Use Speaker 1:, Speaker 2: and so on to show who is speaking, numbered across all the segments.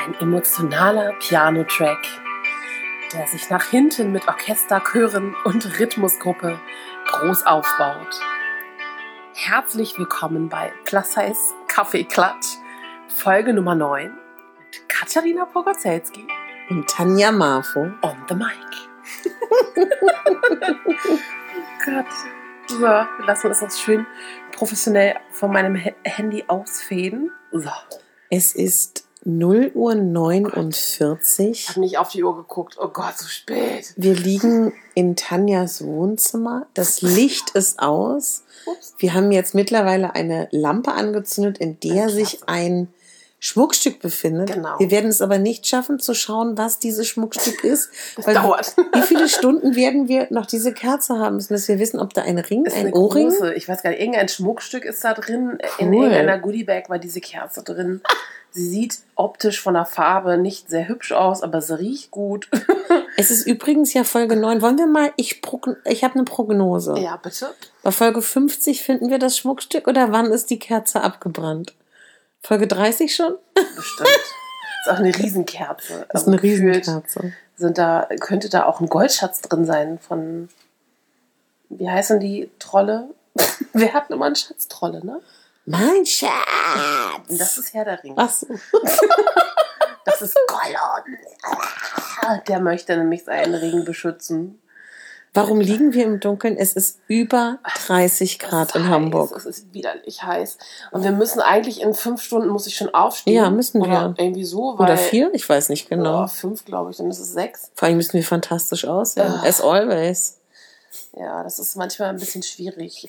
Speaker 1: Ein emotionaler Piano-Track, der sich nach hinten mit Orchester, Chören und Rhythmusgruppe groß aufbaut. Herzlich willkommen bei Plus Size Kaffeeklatsch, Folge Nummer 9 mit Katharina Pogozelski
Speaker 2: und Tanja Marfo
Speaker 1: on the mic. Gott. So, wir lassen uns das schön professionell von meinem Handy ausfäden. So.
Speaker 2: Es ist 0:49 Uhr.
Speaker 1: Ich habe nicht auf die Uhr geguckt. Oh Gott, so spät.
Speaker 2: Wir liegen in Tanjas Wohnzimmer. Das Licht ist aus.
Speaker 1: Ups.
Speaker 2: Wir haben jetzt mittlerweile eine Lampe angezündet, in der sich ein Schmuckstück befindet.
Speaker 1: Genau.
Speaker 2: Wir werden es aber nicht schaffen zu schauen, was dieses Schmuckstück ist.
Speaker 1: Das dauert.
Speaker 2: Wie viele Stunden werden wir noch diese Kerze haben müssen, dass wir wissen, ob da ein Ring,
Speaker 1: Ist
Speaker 2: ein
Speaker 1: eine
Speaker 2: Ohrring?
Speaker 1: große, ich weiß gar nicht, irgendein Schmuckstück ist da drin. In
Speaker 2: Cool.
Speaker 1: irgendeiner Goodiebag war diese Kerze drin. Sie sieht optisch von der Farbe nicht sehr hübsch aus, aber sie riecht gut.
Speaker 2: Es ist übrigens ja Folge 9. Wollen wir mal, ich habe eine Prognose.
Speaker 1: Ja, bitte.
Speaker 2: Bei Folge 50 finden wir das Schmuckstück oder wann ist die Kerze abgebrannt? Folge 30 schon?
Speaker 1: Bestimmt. Ist auch eine Riesenkerze.
Speaker 2: Das ist eine Riesenkerze.
Speaker 1: Könnte da auch ein Goldschatz drin sein von, wie heißen die Trolle? Wer hat immer einen Schatztrolle, ne?
Speaker 2: Mein Schatz!
Speaker 1: Das ist Herr der Ringe.
Speaker 2: Ach so.
Speaker 1: Das ist Gollum. Der möchte nämlich seinen Ring beschützen.
Speaker 2: Warum liegen wir im Dunkeln? Es ist über 30 Grad in Hamburg.
Speaker 1: Es ist widerlich heiß. Und wir müssen eigentlich in 5 Stunden, muss ich schon aufstehen.
Speaker 2: Ja, müssen
Speaker 1: Oder
Speaker 2: wir.
Speaker 1: irgendwie so. Weil,
Speaker 2: Oder 4? Ich weiß nicht genau.
Speaker 1: 5, glaube ich, dann ist es 6.
Speaker 2: Vor allem müssen wir fantastisch aussehen. As always.
Speaker 1: Ja, das ist manchmal ein bisschen schwierig.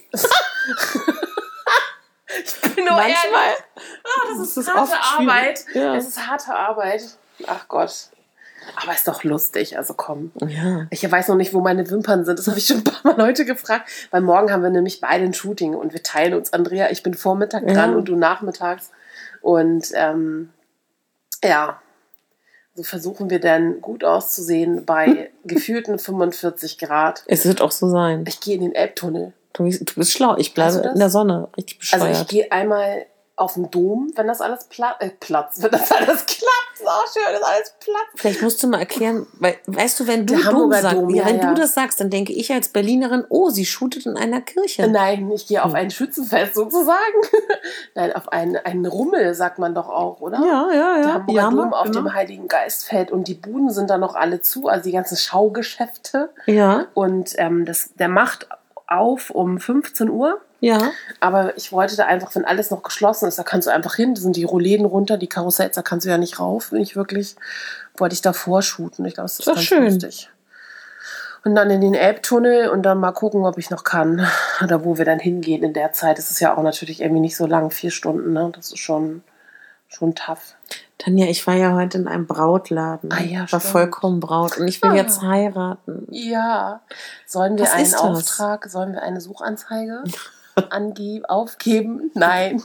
Speaker 1: Ich bin nur
Speaker 2: Manchmal.
Speaker 1: ehrlich. Das ist harte Arbeit.
Speaker 2: Ja.
Speaker 1: Es ist harte Arbeit. Ach Gott. Aber ist doch lustig, also komm.
Speaker 2: Ja.
Speaker 1: Ich weiß noch nicht, wo meine Wimpern sind. Das habe ich schon ein paar Mal heute gefragt. Weil morgen haben wir nämlich beide ein Shooting und wir teilen uns, Andrea. Ich bin Vormittag dran und du nachmittags. Und ja, so versuchen wir dann gut auszusehen bei gefühlten 45 Grad.
Speaker 2: Es wird auch so sein.
Speaker 1: Ich gehe in den Elbtunnel.
Speaker 2: Du bist schlau. Ich bleibe
Speaker 1: Weißt du das?
Speaker 2: in der Sonne. Richtig bescheuert.
Speaker 1: Also ich gehe einmal auf den Dom, wenn das alles platzt. Wenn das alles klappt, ist auch schön, dass alles platzt.
Speaker 2: Vielleicht musst du mal erklären, weil, weißt du, wenn du
Speaker 1: Der
Speaker 2: Dom
Speaker 1: Hamburger
Speaker 2: sagst,
Speaker 1: Dom,
Speaker 2: ja,
Speaker 1: ja,
Speaker 2: wenn
Speaker 1: ja.
Speaker 2: du das sagst, dann denke ich als Berlinerin, oh, sie shootet in einer Kirche.
Speaker 1: Nein, ich gehe auf ein Schützenfest sozusagen. Nein, auf einen Rummel, sagt man doch auch, oder?
Speaker 2: Ja.
Speaker 1: Der Hamburger
Speaker 2: Ja,
Speaker 1: Dom auf
Speaker 2: genau.
Speaker 1: dem Heiligen Geistfeld und die Buden sind da noch alle zu, also die ganzen Schaugeschäfte.
Speaker 2: Ja,
Speaker 1: Und der macht auf um 15 Uhr.
Speaker 2: ja.
Speaker 1: Aber ich wollte da einfach, wenn alles noch geschlossen ist, da kannst du einfach hin, da sind die Rollläden runter, die Karussells, da kannst du ja nicht rauf. Nicht wirklich, wollte ich da vorshooten. Ich glaube, das ist
Speaker 2: Doch
Speaker 1: ganz
Speaker 2: schön.
Speaker 1: lustig. Und dann in den Elbtunnel und dann mal gucken, ob ich noch kann. Oder wo wir dann hingehen in der Zeit. Das ist ja auch natürlich irgendwie nicht so lang, 4 Stunden, ne? Das ist schon tough.
Speaker 2: Tanja, ich war ja heute in einem Brautladen.
Speaker 1: Ah ja,
Speaker 2: war
Speaker 1: stimmt.
Speaker 2: vollkommen Braut und ich will jetzt heiraten.
Speaker 1: Ja. Sollen wir
Speaker 2: Was
Speaker 1: einen
Speaker 2: ist das?
Speaker 1: Auftrag, sollen wir eine Suchanzeige aufgeben? Nein.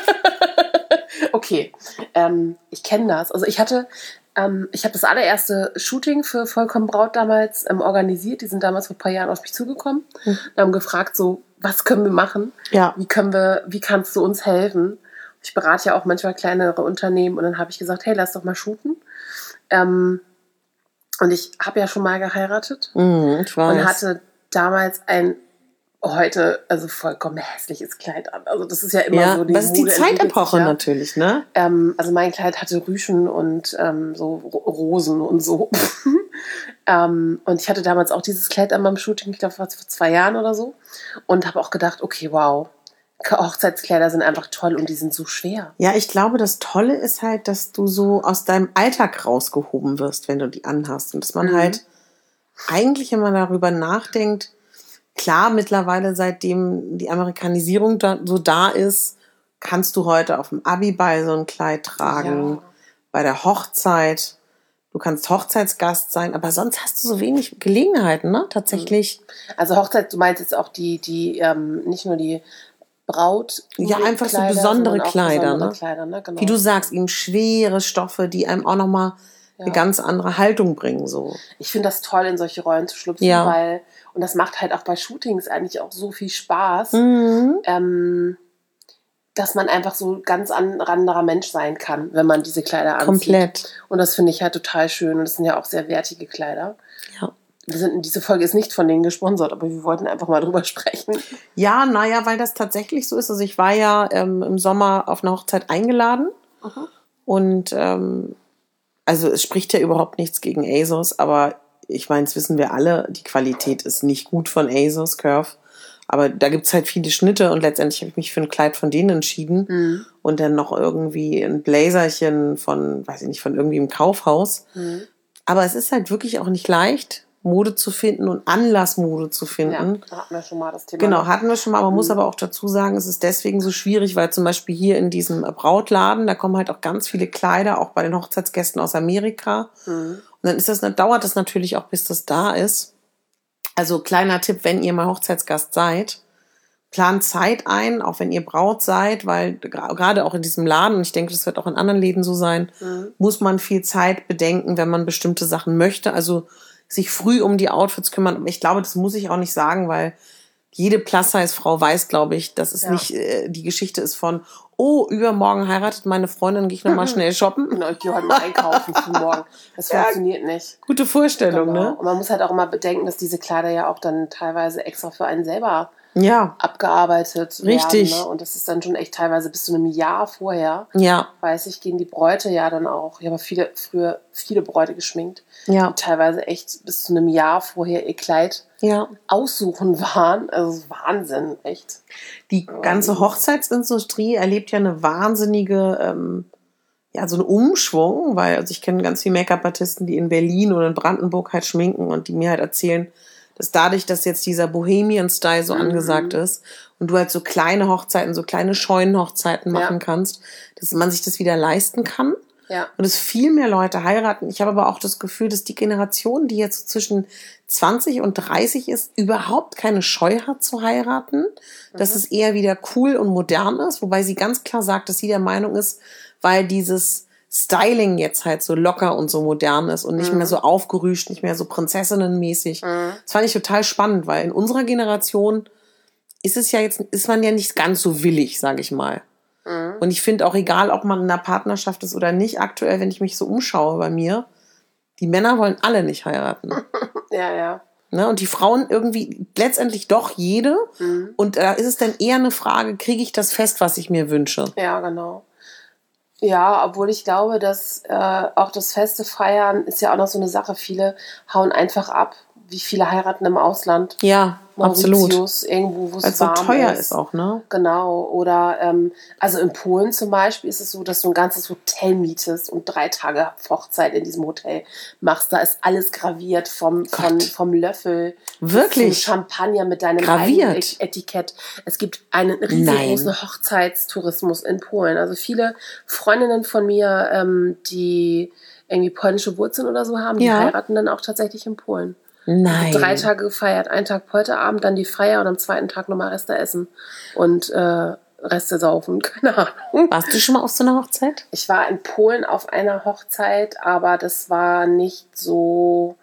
Speaker 1: Okay. Ich kenne das. Also ich habe das allererste Shooting für Vollkommen Braut damals organisiert. Die sind damals vor ein paar Jahren auf mich zugekommen und haben gefragt, so, was können wir machen?
Speaker 2: Ja.
Speaker 1: Wie kannst du uns helfen? Ich berate ja auch manchmal kleinere Unternehmen und dann habe ich gesagt, hey, lass doch mal shooten. Und ich habe ja schon mal geheiratet
Speaker 2: Ich weiß.
Speaker 1: und hatte damals also vollkommen hässliches Kleid an. Also das ist ja immer so die
Speaker 2: das ist die
Speaker 1: Mode entwickelt
Speaker 2: Zeitepoche
Speaker 1: sich, ja.
Speaker 2: natürlich, ne?
Speaker 1: Also mein Kleid hatte Rüschen und so Rosen und so. Und ich hatte damals auch dieses Kleid an meinem Shooting, ich glaube vor 2 Jahren oder so. Und habe auch gedacht, okay, wow, Hochzeitskleider sind einfach toll und die sind so schwer.
Speaker 2: Ja, ich glaube, das Tolle ist halt, dass du so aus deinem Alltag rausgehoben wirst, wenn du die anhast. Und dass man halt eigentlich, wenn man darüber nachdenkt, klar, mittlerweile, seitdem die Amerikanisierung da ist, kannst du heute auf dem Abiball so ein Kleid tragen,
Speaker 1: Ja.
Speaker 2: bei der Hochzeit. Du kannst Hochzeitsgast sein, aber sonst hast du so wenig Gelegenheiten, ne? Tatsächlich.
Speaker 1: Also Hochzeit, du meinst jetzt auch die nicht nur die Braut.
Speaker 2: Ja, einfach so besondere
Speaker 1: sondern auch
Speaker 2: Kleider,
Speaker 1: besondere
Speaker 2: ne?
Speaker 1: Kleider, ne? Genau.
Speaker 2: Wie du sagst, eben schwere Stoffe, die einem auch nochmal eine ganz andere Haltung bringen, so.
Speaker 1: Ich finde das toll, in solche Rollen zu schlüpfen,
Speaker 2: Ja.
Speaker 1: und das macht halt auch bei Shootings eigentlich auch so viel Spaß. dass man einfach so ganz anderer Mensch sein kann, wenn man diese Kleider anzieht.
Speaker 2: Komplett.
Speaker 1: Und das finde ich halt total schön. Und das sind ja auch sehr wertige Kleider.
Speaker 2: Ja.
Speaker 1: Diese Folge ist nicht von denen gesponsert, aber wir wollten einfach mal drüber sprechen.
Speaker 2: Ja, naja, weil das tatsächlich so ist. Also ich war ja im Sommer auf eine Hochzeit eingeladen.
Speaker 1: Mhm.
Speaker 2: Und also es spricht ja überhaupt nichts gegen ASOS, aber ich meine, das wissen wir alle, die Qualität ist nicht gut von ASOS, Curve. Aber da gibt es halt viele Schnitte und letztendlich habe ich mich für ein Kleid von denen entschieden.
Speaker 1: Mhm.
Speaker 2: Und dann noch irgendwie ein Blazerchen von, weiß ich nicht, von irgendwie im Kaufhaus.
Speaker 1: Mhm.
Speaker 2: Aber es ist halt wirklich auch nicht leicht, Mode zu finden und Anlassmode zu finden.
Speaker 1: Ja, da hatten wir schon mal das Thema.
Speaker 2: Genau, hatten wir schon mal. Man muss aber auch dazu sagen, es ist deswegen so schwierig, weil zum Beispiel hier in diesem Brautladen, da kommen halt auch ganz viele Kleider, auch bei den Hochzeitsgästen aus Amerika. Und dann dauert das natürlich auch, bis das da ist. Also kleiner Tipp, wenn ihr mal Hochzeitsgast seid, plant Zeit ein, auch wenn ihr Braut seid, weil gerade auch in diesem Laden, und ich denke, das wird auch in anderen Läden so sein, muss man viel Zeit bedenken, wenn man bestimmte Sachen möchte. Also sich früh um die Outfits kümmern. Aber ich glaube, das muss ich auch nicht sagen, weil jede Plus-Size-Frau weiß, glaube ich, dass es nicht die Geschichte ist von, oh, übermorgen heiratet meine Freundin, gehe ich nochmal schnell shoppen.
Speaker 1: Genau, ich gehe heute mal einkaufen für morgen. Das funktioniert nicht.
Speaker 2: Gute Vorstellung, ne?
Speaker 1: Und man muss halt auch immer bedenken, dass diese Kleider ja auch dann teilweise extra für einen selber
Speaker 2: Ja.
Speaker 1: abgearbeitet
Speaker 2: Richtig.
Speaker 1: werden. Ne? Und das ist dann schon echt teilweise bis zu einem Jahr vorher.
Speaker 2: Ja.
Speaker 1: Weiß ich, gehen die Bräute ja dann auch. Ich habe früher viele Bräute geschminkt,
Speaker 2: Ja.
Speaker 1: die teilweise echt bis zu einem Jahr vorher ihr Kleid aussuchen waren. Also Wahnsinn, echt.
Speaker 2: Die ganze Hochzeitsindustrie erlebt ja eine wahnsinnige, so einen Umschwung, weil, also ich kenne ganz viele Make-up-Artisten, die in Berlin oder in Brandenburg halt schminken und die mir halt erzählen, dass dadurch, dass jetzt dieser Bohemian-Style so angesagt ist und du halt so kleine Hochzeiten, so kleine Scheunenhochzeiten machen kannst, dass man sich das wieder leisten kann.
Speaker 1: Ja.
Speaker 2: Und es viel mehr Leute heiraten. Ich habe aber auch das Gefühl, dass die Generation, die jetzt zwischen 20 und 30 ist, überhaupt keine Scheu hat zu heiraten. Dass es eher wieder cool und modern ist. Wobei sie ganz klar sagt, dass sie der Meinung ist, weil dieses Styling jetzt halt so locker und so modern ist und nicht mehr so aufgerüscht, nicht mehr so prinzessinnenmäßig. Das fand ich total spannend, weil in unserer Generation ist man ja nicht ganz so willig, sage ich mal. Und ich finde auch, egal, ob man in einer Partnerschaft ist oder nicht, aktuell, wenn ich mich so umschaue bei mir, die Männer wollen alle nicht heiraten.
Speaker 1: Ja.
Speaker 2: Ne? Und die Frauen irgendwie letztendlich doch jede. Und da ist es dann eher eine Frage, kriege ich das fest, was ich mir wünsche?
Speaker 1: Ja, genau. Ja, obwohl ich glaube, dass auch das feste Feiern ist ja auch noch so eine Sache. Viele hauen einfach ab. Wie viele heiraten im Ausland?
Speaker 2: Ja,
Speaker 1: Mauritius,
Speaker 2: absolut.
Speaker 1: irgendwo, wo es
Speaker 2: so
Speaker 1: warm
Speaker 2: teuer ist auch, ne?
Speaker 1: Genau. Oder also in Polen zum Beispiel ist es so, dass du ein ganzes Hotel mietest und 3 Tage Hochzeit in diesem Hotel machst. Da ist alles graviert vom Löffel
Speaker 2: Wirklich?
Speaker 1: bis zum Champagner mit deinem eigenen Etikett. Es gibt einen riesengroßen Hochzeitstourismus in Polen. Also viele Freundinnen von mir, die irgendwie polnische Wurzeln oder so haben, die heiraten dann auch tatsächlich in Polen.
Speaker 2: Nein.
Speaker 1: 3 Tage gefeiert, 1 Tag Polterabend, dann die Feier und am 2. Tag nochmal Reste essen und Reste saufen, keine Ahnung.
Speaker 2: Warst du schon mal auf so einer Hochzeit?
Speaker 1: Ich war in Polen auf einer Hochzeit, aber das war nicht so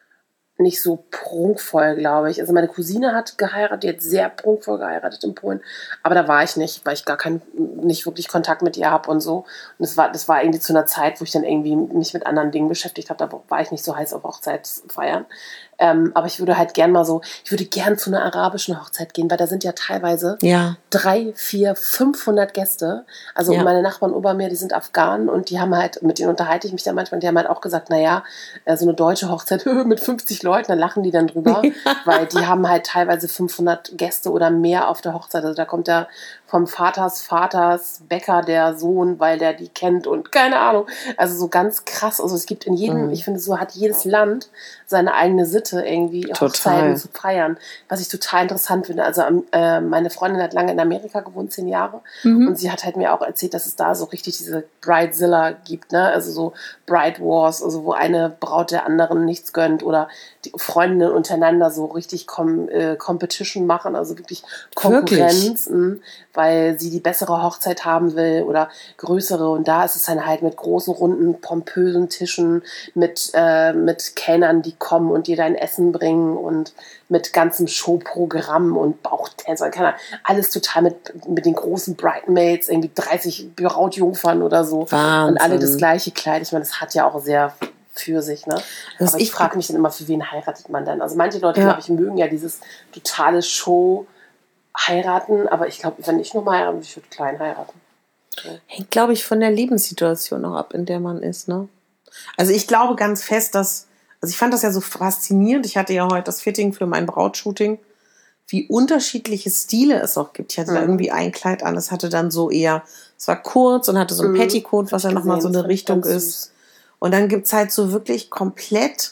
Speaker 1: prunkvoll, glaube ich. Also meine Cousine hat geheiratet, die hat sehr prunkvoll geheiratet in Polen, aber da war ich nicht, weil ich nicht wirklich Kontakt mit ihr habe und so. Und das war irgendwie zu einer Zeit, wo ich dann irgendwie mich mit anderen Dingen beschäftigt habe, da war ich nicht so heiß auf Hochzeitsfeiern. Aber ich würde gern zu einer arabischen Hochzeit gehen, weil da sind ja teilweise 3, 4, 500 Gäste. Also meine Nachbarn ober mir, die sind Afghanen und die haben halt, mit denen unterhalte ich mich dann manchmal, die haben halt auch gesagt, naja, so eine deutsche Hochzeit mit 50 Leuten, da lachen die dann drüber, weil die haben halt teilweise 500 Gäste oder mehr auf der Hochzeit. Also da kommt der vom Vaters Bäcker der Sohn, weil der die kennt und keine Ahnung. Also so ganz krass. Also es gibt in jedem, ich finde, so hat jedes Land seine eigene Sitte, irgendwie Hochzeiten zu feiern. Was ich total interessant finde. Also meine Freundin hat lange in Amerika gewohnt, 10 Jahre. Und sie hat halt mir auch erzählt, dass es da so richtig diese Bridezilla gibt, ne? Also so Bride Wars, also wo eine Braut der anderen nichts gönnt oder die Freundinnen untereinander so richtig Competition machen, also wirklich Konkurrenz. weil sie die bessere Hochzeit haben will oder größere. Und da ist es dann halt mit großen, runden, pompösen Tischen, mit Kellnern, die kommen und dir dein Essen bringen und mit ganzem Showprogramm und Bauchtänzer. Alles total mit den großen Bridesmaids, irgendwie 30 Brautjungfern oder so.
Speaker 2: Wahnsinn.
Speaker 1: Und alle das gleiche Kleid. Ich meine, das hat ja auch sehr für sich, ne? Aber ich frage mich dann immer, für wen heiratet man dann? Also manche Leute, glaube ich, mögen ja dieses totale Show heiraten, aber ich glaube, wenn ich nochmal heirate, ich würde klein heiraten. So.
Speaker 2: Hängt, glaube ich, von der Lebenssituation noch ab, in der man ist, ne? Also ich glaube ganz fest, also ich fand das ja so faszinierend. Ich hatte ja heute das Fitting für mein Brautshooting, wie unterschiedliche Stile es auch gibt. Ich hatte da irgendwie ein Kleid an, das hatte dann so eher, es war kurz und hatte so ein Petticoat, was ja nochmal so eine Richtung ist. Und dann gibt's halt so wirklich komplett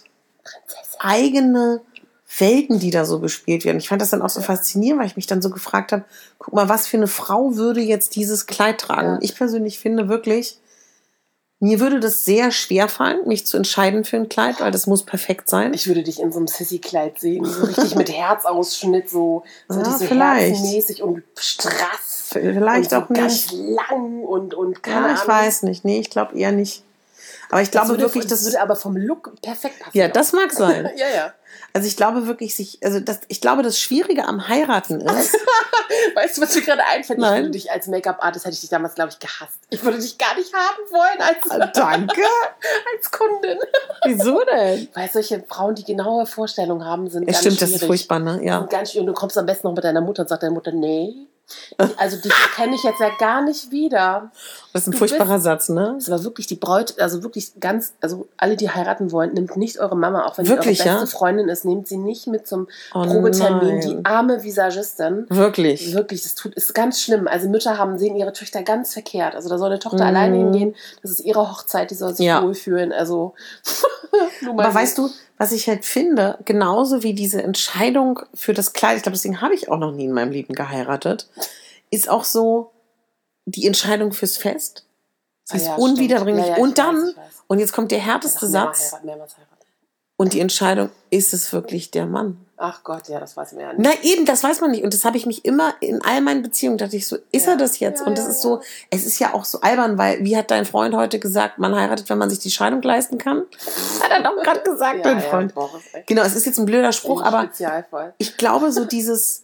Speaker 2: eigene Welten, die da so bespielt werden. Ich fand das dann auch so faszinierend, weil ich mich dann so gefragt habe, guck mal, was für eine Frau würde jetzt dieses Kleid tragen? Ja. Ich persönlich finde wirklich, mir würde das sehr schwer fallen, mich zu entscheiden für ein Kleid, weil das muss perfekt sein.
Speaker 1: Ich würde dich in so einem Sissy-Kleid sehen, so richtig mit Herzausschnitt, so diese herzenmäßig und strass.
Speaker 2: Vielleicht und so
Speaker 1: auch nicht. Ganz lang und keine Ahnung.
Speaker 2: Ich weiß nicht. Nee, ich glaube eher nicht. Aber ich glaube wirklich,
Speaker 1: das würde aber vom Look perfekt passen.
Speaker 2: Ja, das mag sein.
Speaker 1: Ja.
Speaker 2: Also ich glaube wirklich, ich glaube, das Schwierige am Heiraten ist.
Speaker 1: Weißt du, was mir gerade einfällt?
Speaker 2: Nein.
Speaker 1: Ich würde dich als Make-up-Artist, hätte ich dich damals, glaube ich, gehasst. Ich würde dich gar nicht haben wollen
Speaker 2: Danke.
Speaker 1: als Kundin.
Speaker 2: Wieso denn?
Speaker 1: Weil solche Frauen, die genaue Vorstellungen haben, sind ganz
Speaker 2: schwierig.
Speaker 1: Stimmt,
Speaker 2: das ist furchtbar, ne? Ja.
Speaker 1: Sind ganz schwierig. Und du kommst am besten noch mit deiner Mutter und sagt deine Mutter, nee. Also die kenne ich jetzt ja gar nicht wieder.
Speaker 2: Das ist ein furchtbarer Satz, ne?
Speaker 1: Das war wirklich die Bräut, also wirklich also alle, die heiraten wollen, nimmt nicht eure Mama, auch wenn
Speaker 2: wirklich,
Speaker 1: sie eure beste Freundin ist, nehmt sie nicht mit zum Probetermin. Die arme Visagistin.
Speaker 2: Wirklich?
Speaker 1: Wirklich, ist ganz schlimm. Also Mütter sehen ihre Töchter ganz verkehrt. Also da soll eine Tochter alleine hingehen, das ist ihre Hochzeit, die soll sich wohlfühlen. Also
Speaker 2: aber weißt du, was ich halt finde, genauso wie diese Entscheidung für das Kleid, ich glaube, deswegen habe ich auch noch nie in meinem Leben geheiratet, ist auch so die Entscheidung fürs Fest. Sie ist unwiederbringlich. Ja, und dann, und jetzt kommt der härteste Satz.
Speaker 1: Mehrmals heiraten.
Speaker 2: Und die Entscheidung, ist es wirklich der Mann?
Speaker 1: Ach Gott, ja, das weiß man ja nicht.
Speaker 2: Na eben, das weiß man nicht. Und das habe ich mich immer in all meinen Beziehungen, dachte ich so, ist er das jetzt? Und das ist so, es ist ja auch so albern, weil, wie hat dein Freund heute gesagt, man heiratet, wenn man sich die Scheidung leisten kann? Hat er doch gerade gesagt, dein Freund. Genau, es ist jetzt ein blöder Spruch, aber ich glaube so dieses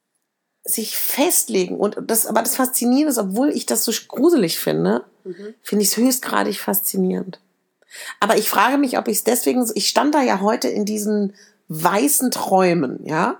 Speaker 2: sich festlegen und aber das Faszinierende ist, obwohl ich das so gruselig finde, finde ich es höchstgradig faszinierend. Aber ich frage mich, ob ich es deswegen, ich stand da ja heute in diesen weißen Träumen, ja.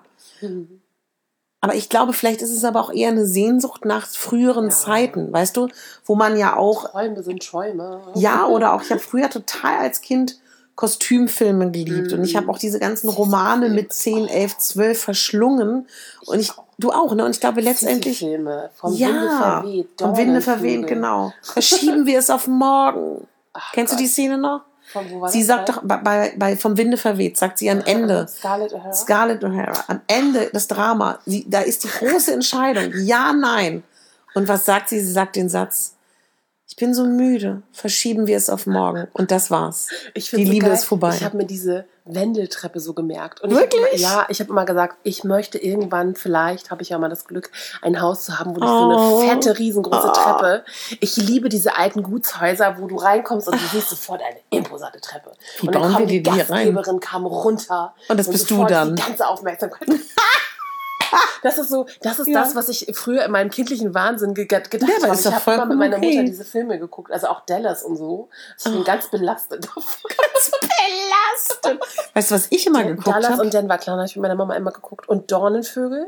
Speaker 2: Aber ich glaube, vielleicht ist es aber auch eher eine Sehnsucht nach früheren Zeiten, weißt du, wo man ja auch...
Speaker 1: Träume sind Träume.
Speaker 2: Ja, oder auch, ich habe früher total als Kind Kostümfilme geliebt und ich habe auch diese ganzen Romane mit 10, 11, 12 verschlungen und du auch, ne? Und ich glaube letztendlich...
Speaker 1: Filme, vom Winde verweht.
Speaker 2: Vom Winde verweht, genau. Verschieben wir es auf morgen.
Speaker 1: Ach,
Speaker 2: kennst du die Szene noch? Sie sagt doch, bei Vom Winde verweht, sagt sie am Ende. Scarlett O'Hara. Am Ende das Drama. Da ist die große Entscheidung. Ja, nein. Und was sagt sie? Sie sagt den Satz, ich bin so müde, verschieben wir es auf morgen. Und das war's. Die Liebe ist vorbei.
Speaker 1: Ich habe mir diese Wendeltreppe so gemerkt. Und
Speaker 2: wirklich?
Speaker 1: Ich habe immer gesagt, ich möchte irgendwann, vielleicht habe ich ja mal das Glück, ein Haus zu haben, wo ich so eine fette, riesengroße Treppe. Ich liebe diese alten Gutshäuser, wo du reinkommst und du siehst sofort eine imposante Treppe.
Speaker 2: Wie
Speaker 1: und dann
Speaker 2: bauen
Speaker 1: kam
Speaker 2: wir
Speaker 1: die Gastgeberin kam runter.
Speaker 2: Und das bist du dann.
Speaker 1: Die ganze Aufmerksamkeit. Das ist das, was ich früher in meinem kindlichen Wahnsinn gedacht habe. Ich habe immer mit meiner Mutter diese Filme geguckt, also auch Dallas und so. Ich bin ganz belastet.
Speaker 2: Ganz belastet. Weißt du, was ich immer geguckt habe?
Speaker 1: Dallas und Denver, klar, habe ich mit meiner Mama immer geguckt. Und Dornenvögel.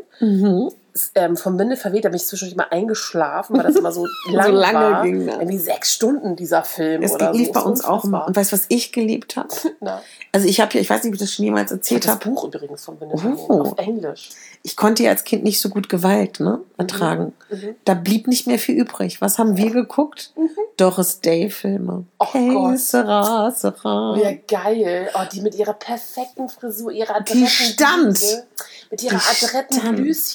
Speaker 1: Vom Winde verweht, da bin ich zwischendurch immer eingeschlafen, weil das immer so lang war.
Speaker 2: Ging, ne?
Speaker 1: Irgendwie 6 Stunden, dieser Film.
Speaker 2: Es lief bei uns auch immer. Und weißt du, was ich geliebt habe? Also ich weiß nicht, ob ich das schon jemals erzählt habe.
Speaker 1: Das Buch übrigens vom Winde verweht, auf Englisch.
Speaker 2: Ich konnte ja als Kind nicht so gut Gewalt ertragen. Da blieb nicht mehr viel übrig. Was haben wir geguckt? Doris Day-Filme.
Speaker 1: Oh Gott.
Speaker 2: Sarah.
Speaker 1: Ja, geil. Oh, die mit ihrer perfekten Frisur, ihrer
Speaker 2: Die stand.
Speaker 1: Mit ihrer adretten Blüschen, mit diesem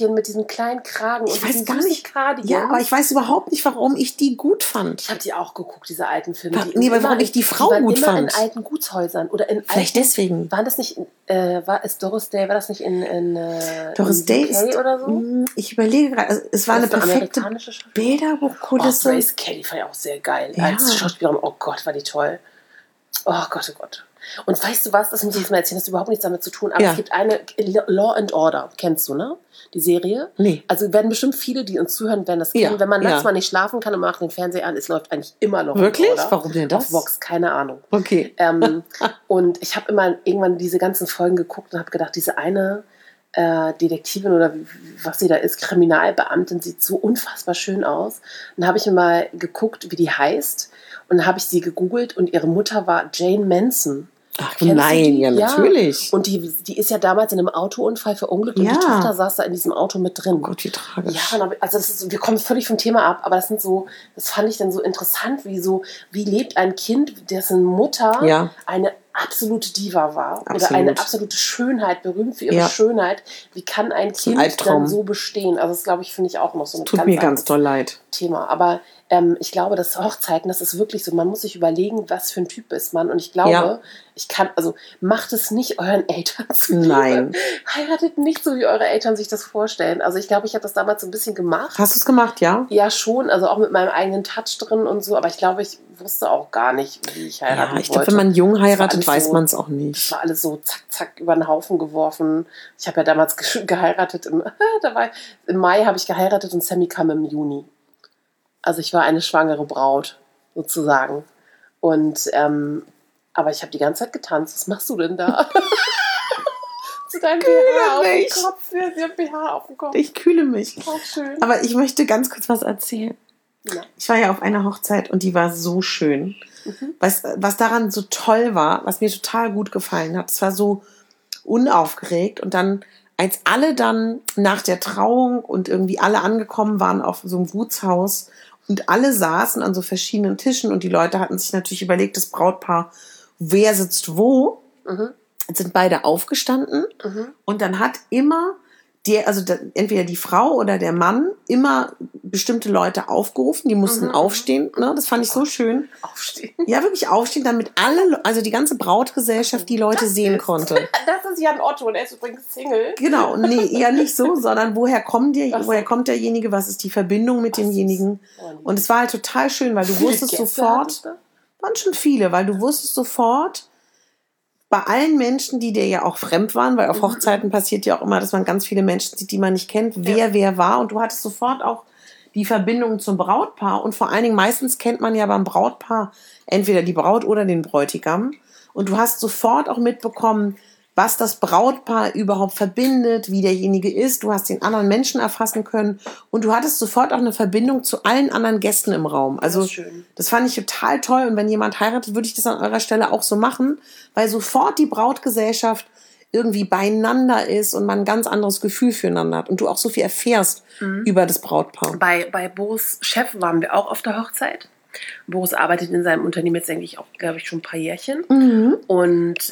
Speaker 1: kleinen Kragen
Speaker 2: Ich
Speaker 1: und
Speaker 2: weiß
Speaker 1: diesen
Speaker 2: gar
Speaker 1: süßen
Speaker 2: nicht.
Speaker 1: Cardigans.
Speaker 2: Ja, aber ich weiß überhaupt nicht, warum ich die gut fand.
Speaker 1: Ich habe die auch geguckt, diese alten Filme.
Speaker 2: Nee, aber warum ich die Frau
Speaker 1: waren
Speaker 2: gut
Speaker 1: immer
Speaker 2: fand.
Speaker 1: in alten Gutshäusern oder in
Speaker 2: Vielleicht
Speaker 1: alten,
Speaker 2: deswegen.
Speaker 1: Waren das nicht, ist Doris Day, war das nicht in
Speaker 2: Doris Day
Speaker 1: UK
Speaker 2: ist,
Speaker 1: oder so?
Speaker 2: ich überlege gerade, also es war eine
Speaker 1: Das ist eine
Speaker 2: perfekte
Speaker 1: amerikanische Schauspielerin.
Speaker 2: Bilderbuchkulisse.
Speaker 1: Grace Kelly fand ich auch sehr geil.
Speaker 2: Ja.
Speaker 1: Als Schauspielerin, oh Gott, war die toll. Oh Gott, oh Gott. Und weißt du was, das muss ich jetzt mal erzählen, das hat überhaupt nichts damit zu tun, aber
Speaker 2: Ja.
Speaker 1: es gibt eine Law and Order, kennst du, ne? Die Serie?
Speaker 2: Nee.
Speaker 1: Also werden bestimmt viele, die uns zuhören, werden das kennen.
Speaker 2: Ja,
Speaker 1: Wenn man nachts
Speaker 2: ja.
Speaker 1: mal nicht schlafen kann und macht den Fernseher an, es läuft eigentlich immer Law
Speaker 2: Wirklich?
Speaker 1: and Order.
Speaker 2: Warum denn das?
Speaker 1: Auf Vox, keine Ahnung.
Speaker 2: Okay.
Speaker 1: Und ich habe immer irgendwann diese ganzen Folgen geguckt und habe gedacht, diese eine Detektivin oder was sie da ist, Kriminalbeamtin, sieht so unfassbar schön aus. Dann habe ich mir mal geguckt, wie die heißt. Und dann habe ich sie gegoogelt und ihre Mutter war Jane Manson.
Speaker 2: Ach
Speaker 1: Kennst du
Speaker 2: nein,
Speaker 1: die?
Speaker 2: ja, natürlich.
Speaker 1: Und die ist ja damals in einem Autounfall verunglückt und
Speaker 2: Ja.
Speaker 1: die Tochter saß da in diesem Auto mit drin.
Speaker 2: Oh Gott, wie tragisch.
Speaker 1: Ja, also wir kommen völlig vom Thema ab, aber das fand ich dann so interessant, wie lebt ein Kind, dessen Mutter
Speaker 2: Ja.
Speaker 1: eine absolute Diva war oder
Speaker 2: Absolut.
Speaker 1: eine absolute Schönheit, berühmt für ihre
Speaker 2: Ja.
Speaker 1: Schönheit. Wie kann ein
Speaker 2: ein
Speaker 1: Kind
Speaker 2: Albtraum.
Speaker 1: dann so bestehen? Also das, glaube ich, finde ich auch noch so ein
Speaker 2: Tut mir ganz
Speaker 1: anderes
Speaker 2: doll leid.
Speaker 1: Thema. Aber ich glaube, dass Hochzeiten, das ist wirklich so, man muss sich überlegen, was für ein Typ ist man. Und ich glaube,
Speaker 2: Ja.
Speaker 1: macht es nicht euren Eltern zu
Speaker 2: Nein.
Speaker 1: Heiratet nicht so, wie eure Eltern sich das vorstellen. Also ich glaube, ich habe das damals so ein bisschen gemacht.
Speaker 2: Hast du es gemacht, ja?
Speaker 1: Ja, schon, also auch mit meinem eigenen Touch drin und so. Aber ich glaube, ich wusste auch gar nicht, wie ich heiraten
Speaker 2: Ja, ich glaube,
Speaker 1: wollte.
Speaker 2: wenn man jung
Speaker 1: Das war
Speaker 2: heiratet,
Speaker 1: alles
Speaker 2: weiß
Speaker 1: so-
Speaker 2: man es auch
Speaker 1: Das
Speaker 2: nicht.
Speaker 1: war alles so zack, zack über den Haufen geworfen. Ich habe ja damals geheiratet. Im Mai habe ich geheiratet und Sammy kam im Juni. Also ich war eine schwangere Braut, sozusagen. Und, aber ich habe die ganze Zeit getanzt. Was machst du denn da? Zu deinem BH auf dem
Speaker 2: mich.
Speaker 1: Kopf. Ja, sie hat BH auf dem Kopf.
Speaker 2: Ich kühle mich.
Speaker 1: Auch schön.
Speaker 2: Aber ich möchte ganz kurz was erzählen.
Speaker 1: Ja.
Speaker 2: Ich war ja auf einer Hochzeit und die war so schön. Was daran so toll war, was mir total gut gefallen hat, es war so unaufgeregt und dann, als alle dann nach der Trauung und irgendwie alle angekommen waren auf so einem Gutshaus und alle saßen an so verschiedenen Tischen und die Leute hatten sich natürlich überlegt, das Brautpaar, wer sitzt wo, sind beide aufgestanden und dann hat immer entweder die Frau oder der Mann immer bestimmte Leute aufgerufen, die mussten aufstehen, ne? Das fand ich so schön.
Speaker 1: Aufstehen.
Speaker 2: Ja, wirklich aufstehen, damit also die ganze Brautgesellschaft die Leute sehen konnte.
Speaker 1: Das ist Jan Otto und er ist übrigens Single.
Speaker 2: Genau, nee, eher nicht so, sondern woher kommt derjenige, was ist die Verbindung mit demjenigen? Und es war halt total schön, weil du wusstest sofort, waren schon viele, weil du wusstest sofort, bei allen Menschen, die dir ja auch fremd waren, weil auf Hochzeiten passiert ja auch immer, dass man ganz viele Menschen sieht, die man nicht kennt, wer war. Und du hattest sofort auch die Verbindung zum Brautpaar. Und vor allen Dingen, meistens kennt man ja beim Brautpaar entweder die Braut oder den Bräutigam. Und du hast sofort auch mitbekommen, was das Brautpaar überhaupt verbindet, wie derjenige ist. Du hast den anderen Menschen erfassen können. Und du hattest sofort auch eine Verbindung zu allen anderen Gästen im Raum. Also das fand ich total toll. Und wenn jemand heiratet, würde ich das an eurer Stelle auch so machen, weil sofort die Brautgesellschaft irgendwie beieinander ist und man ein ganz anderes Gefühl füreinander hat. Und du auch so viel erfährst über das Brautpaar.
Speaker 1: Bei Boris Chef waren wir auch auf der Hochzeit. Boris arbeitet in seinem Unternehmen jetzt eigentlich auch, glaube ich, schon ein paar Jährchen. Und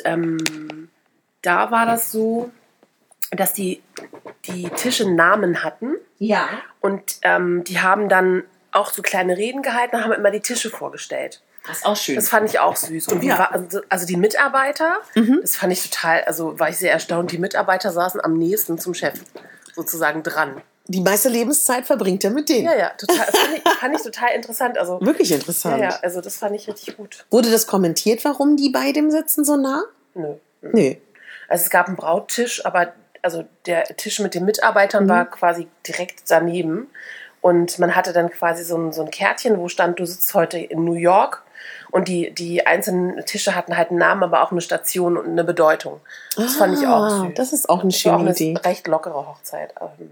Speaker 1: da war das so, dass die Tische Namen hatten.
Speaker 2: Ja.
Speaker 1: Und die haben dann auch so kleine Reden gehalten, haben immer die Tische vorgestellt.
Speaker 2: Das ist auch schön.
Speaker 1: Das fand ich auch süß. Und also die Mitarbeiter, das fand ich total, also war ich sehr erstaunt, die Mitarbeiter saßen am nächsten zum Chef sozusagen dran.
Speaker 2: Die meiste Lebenszeit verbringt er mit denen.
Speaker 1: Ja, total. Das fand ich total interessant. Also,
Speaker 2: Wirklich interessant.
Speaker 1: ja, also das fand ich richtig gut.
Speaker 2: Wurde das kommentiert, warum die bei dem sitzen so nah?
Speaker 1: Nö.
Speaker 2: Nee.
Speaker 1: Also es gab einen Brauttisch, aber also der Tisch mit den Mitarbeitern war quasi direkt daneben. Und man hatte dann quasi so ein Kärtchen, wo stand, du sitzt heute in New York. Und die einzelnen Tische hatten halt einen Namen, aber auch eine Station und eine Bedeutung. Das fand ich auch süß.
Speaker 2: Das ist auch eine
Speaker 1: Das war auch
Speaker 2: schöne
Speaker 1: eine
Speaker 2: Idee.
Speaker 1: recht lockere Hochzeit.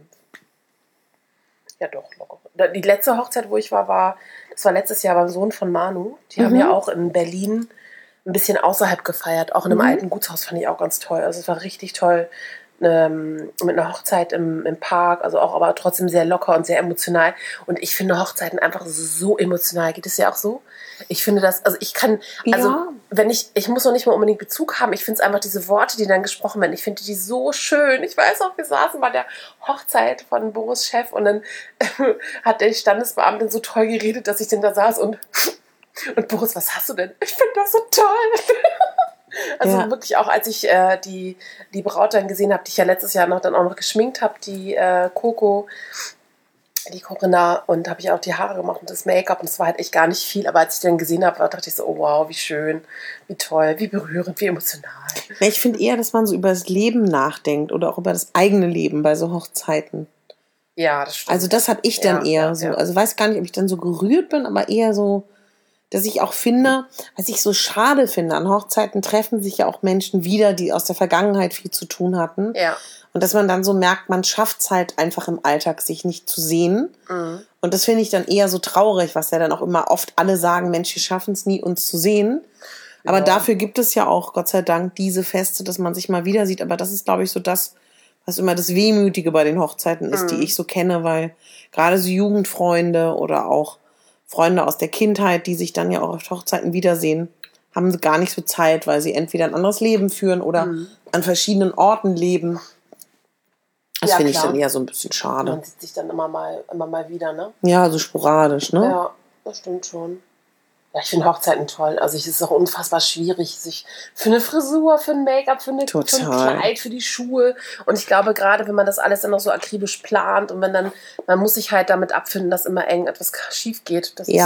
Speaker 1: Ja, doch, locker. Die letzte Hochzeit, wo ich war, das war letztes Jahr beim Sohn von Manu. Die haben ja auch in Berlin ein bisschen außerhalb gefeiert. Auch in einem alten Gutshaus, fand ich auch ganz toll. Also es war richtig toll. Mit einer Hochzeit im Park, also auch aber trotzdem sehr locker und sehr emotional. Und ich finde Hochzeiten einfach so emotional. Geht es ja auch so? Ich finde das, also ich muss noch nicht mal unbedingt Bezug haben, ich finde es einfach diese Worte, die dann gesprochen werden, ich finde die so schön. Ich weiß auch, wir saßen bei der Hochzeit von Boris Chef und dann hat der Standesbeamtin so toll geredet, dass ich dann da saß und Boris, was hast du denn? Ich finde das so toll. Also wirklich auch, als ich die Braut dann gesehen habe, die ich ja letztes Jahr dann auch noch geschminkt habe, die Coco, die Corinna, und habe ich auch die Haare gemacht und das Make-up und es war halt echt gar nicht viel, aber als ich dann gesehen habe, dachte ich so, oh wow, wie schön, wie toll, wie berührend, wie emotional.
Speaker 2: Ich finde eher, dass man so über das Leben nachdenkt oder auch über das eigene Leben bei so Hochzeiten.
Speaker 1: Ja, das stimmt.
Speaker 2: Also das habe ich dann eher so, also weiß gar nicht, ob ich dann so gerührt bin, aber eher so, dass ich auch finde, was ich so schade finde, an Hochzeiten treffen sich ja auch Menschen wieder, die aus der Vergangenheit viel zu tun hatten.
Speaker 1: Ja.
Speaker 2: Und dass man dann so merkt, man schafft es halt einfach im Alltag, sich nicht zu sehen. Mhm. Und das finde ich dann eher so traurig, was ja dann auch immer oft alle sagen, Mensch, wir schaffen es nie, uns zu sehen. Aber dafür gibt es ja auch, Gott sei Dank, diese Feste, dass man sich mal wieder sieht. Aber das ist, glaube ich, so das, was immer das Wehmütige bei den Hochzeiten ist, die ich so kenne, weil gerade so Jugendfreunde oder auch Freunde aus der Kindheit, die sich dann ja auch auf Hochzeiten wiedersehen, haben sie gar nicht so Zeit, weil sie entweder ein anderes Leben führen oder an verschiedenen Orten leben. Das finde ich dann eher so ein bisschen schade.
Speaker 1: Man sieht sich dann immer mal wieder, ne?
Speaker 2: Ja, so sporadisch, ne?
Speaker 1: Ja, das stimmt schon. Ja, ich finde Hochzeiten toll. Also es ist auch unfassbar schwierig, sich für eine Frisur, für ein Make-up, für ein Kleid, für die Schuhe. Und ich glaube, gerade wenn man das alles dann noch so akribisch plant und man muss sich halt damit abfinden, dass immer etwas schief geht. Das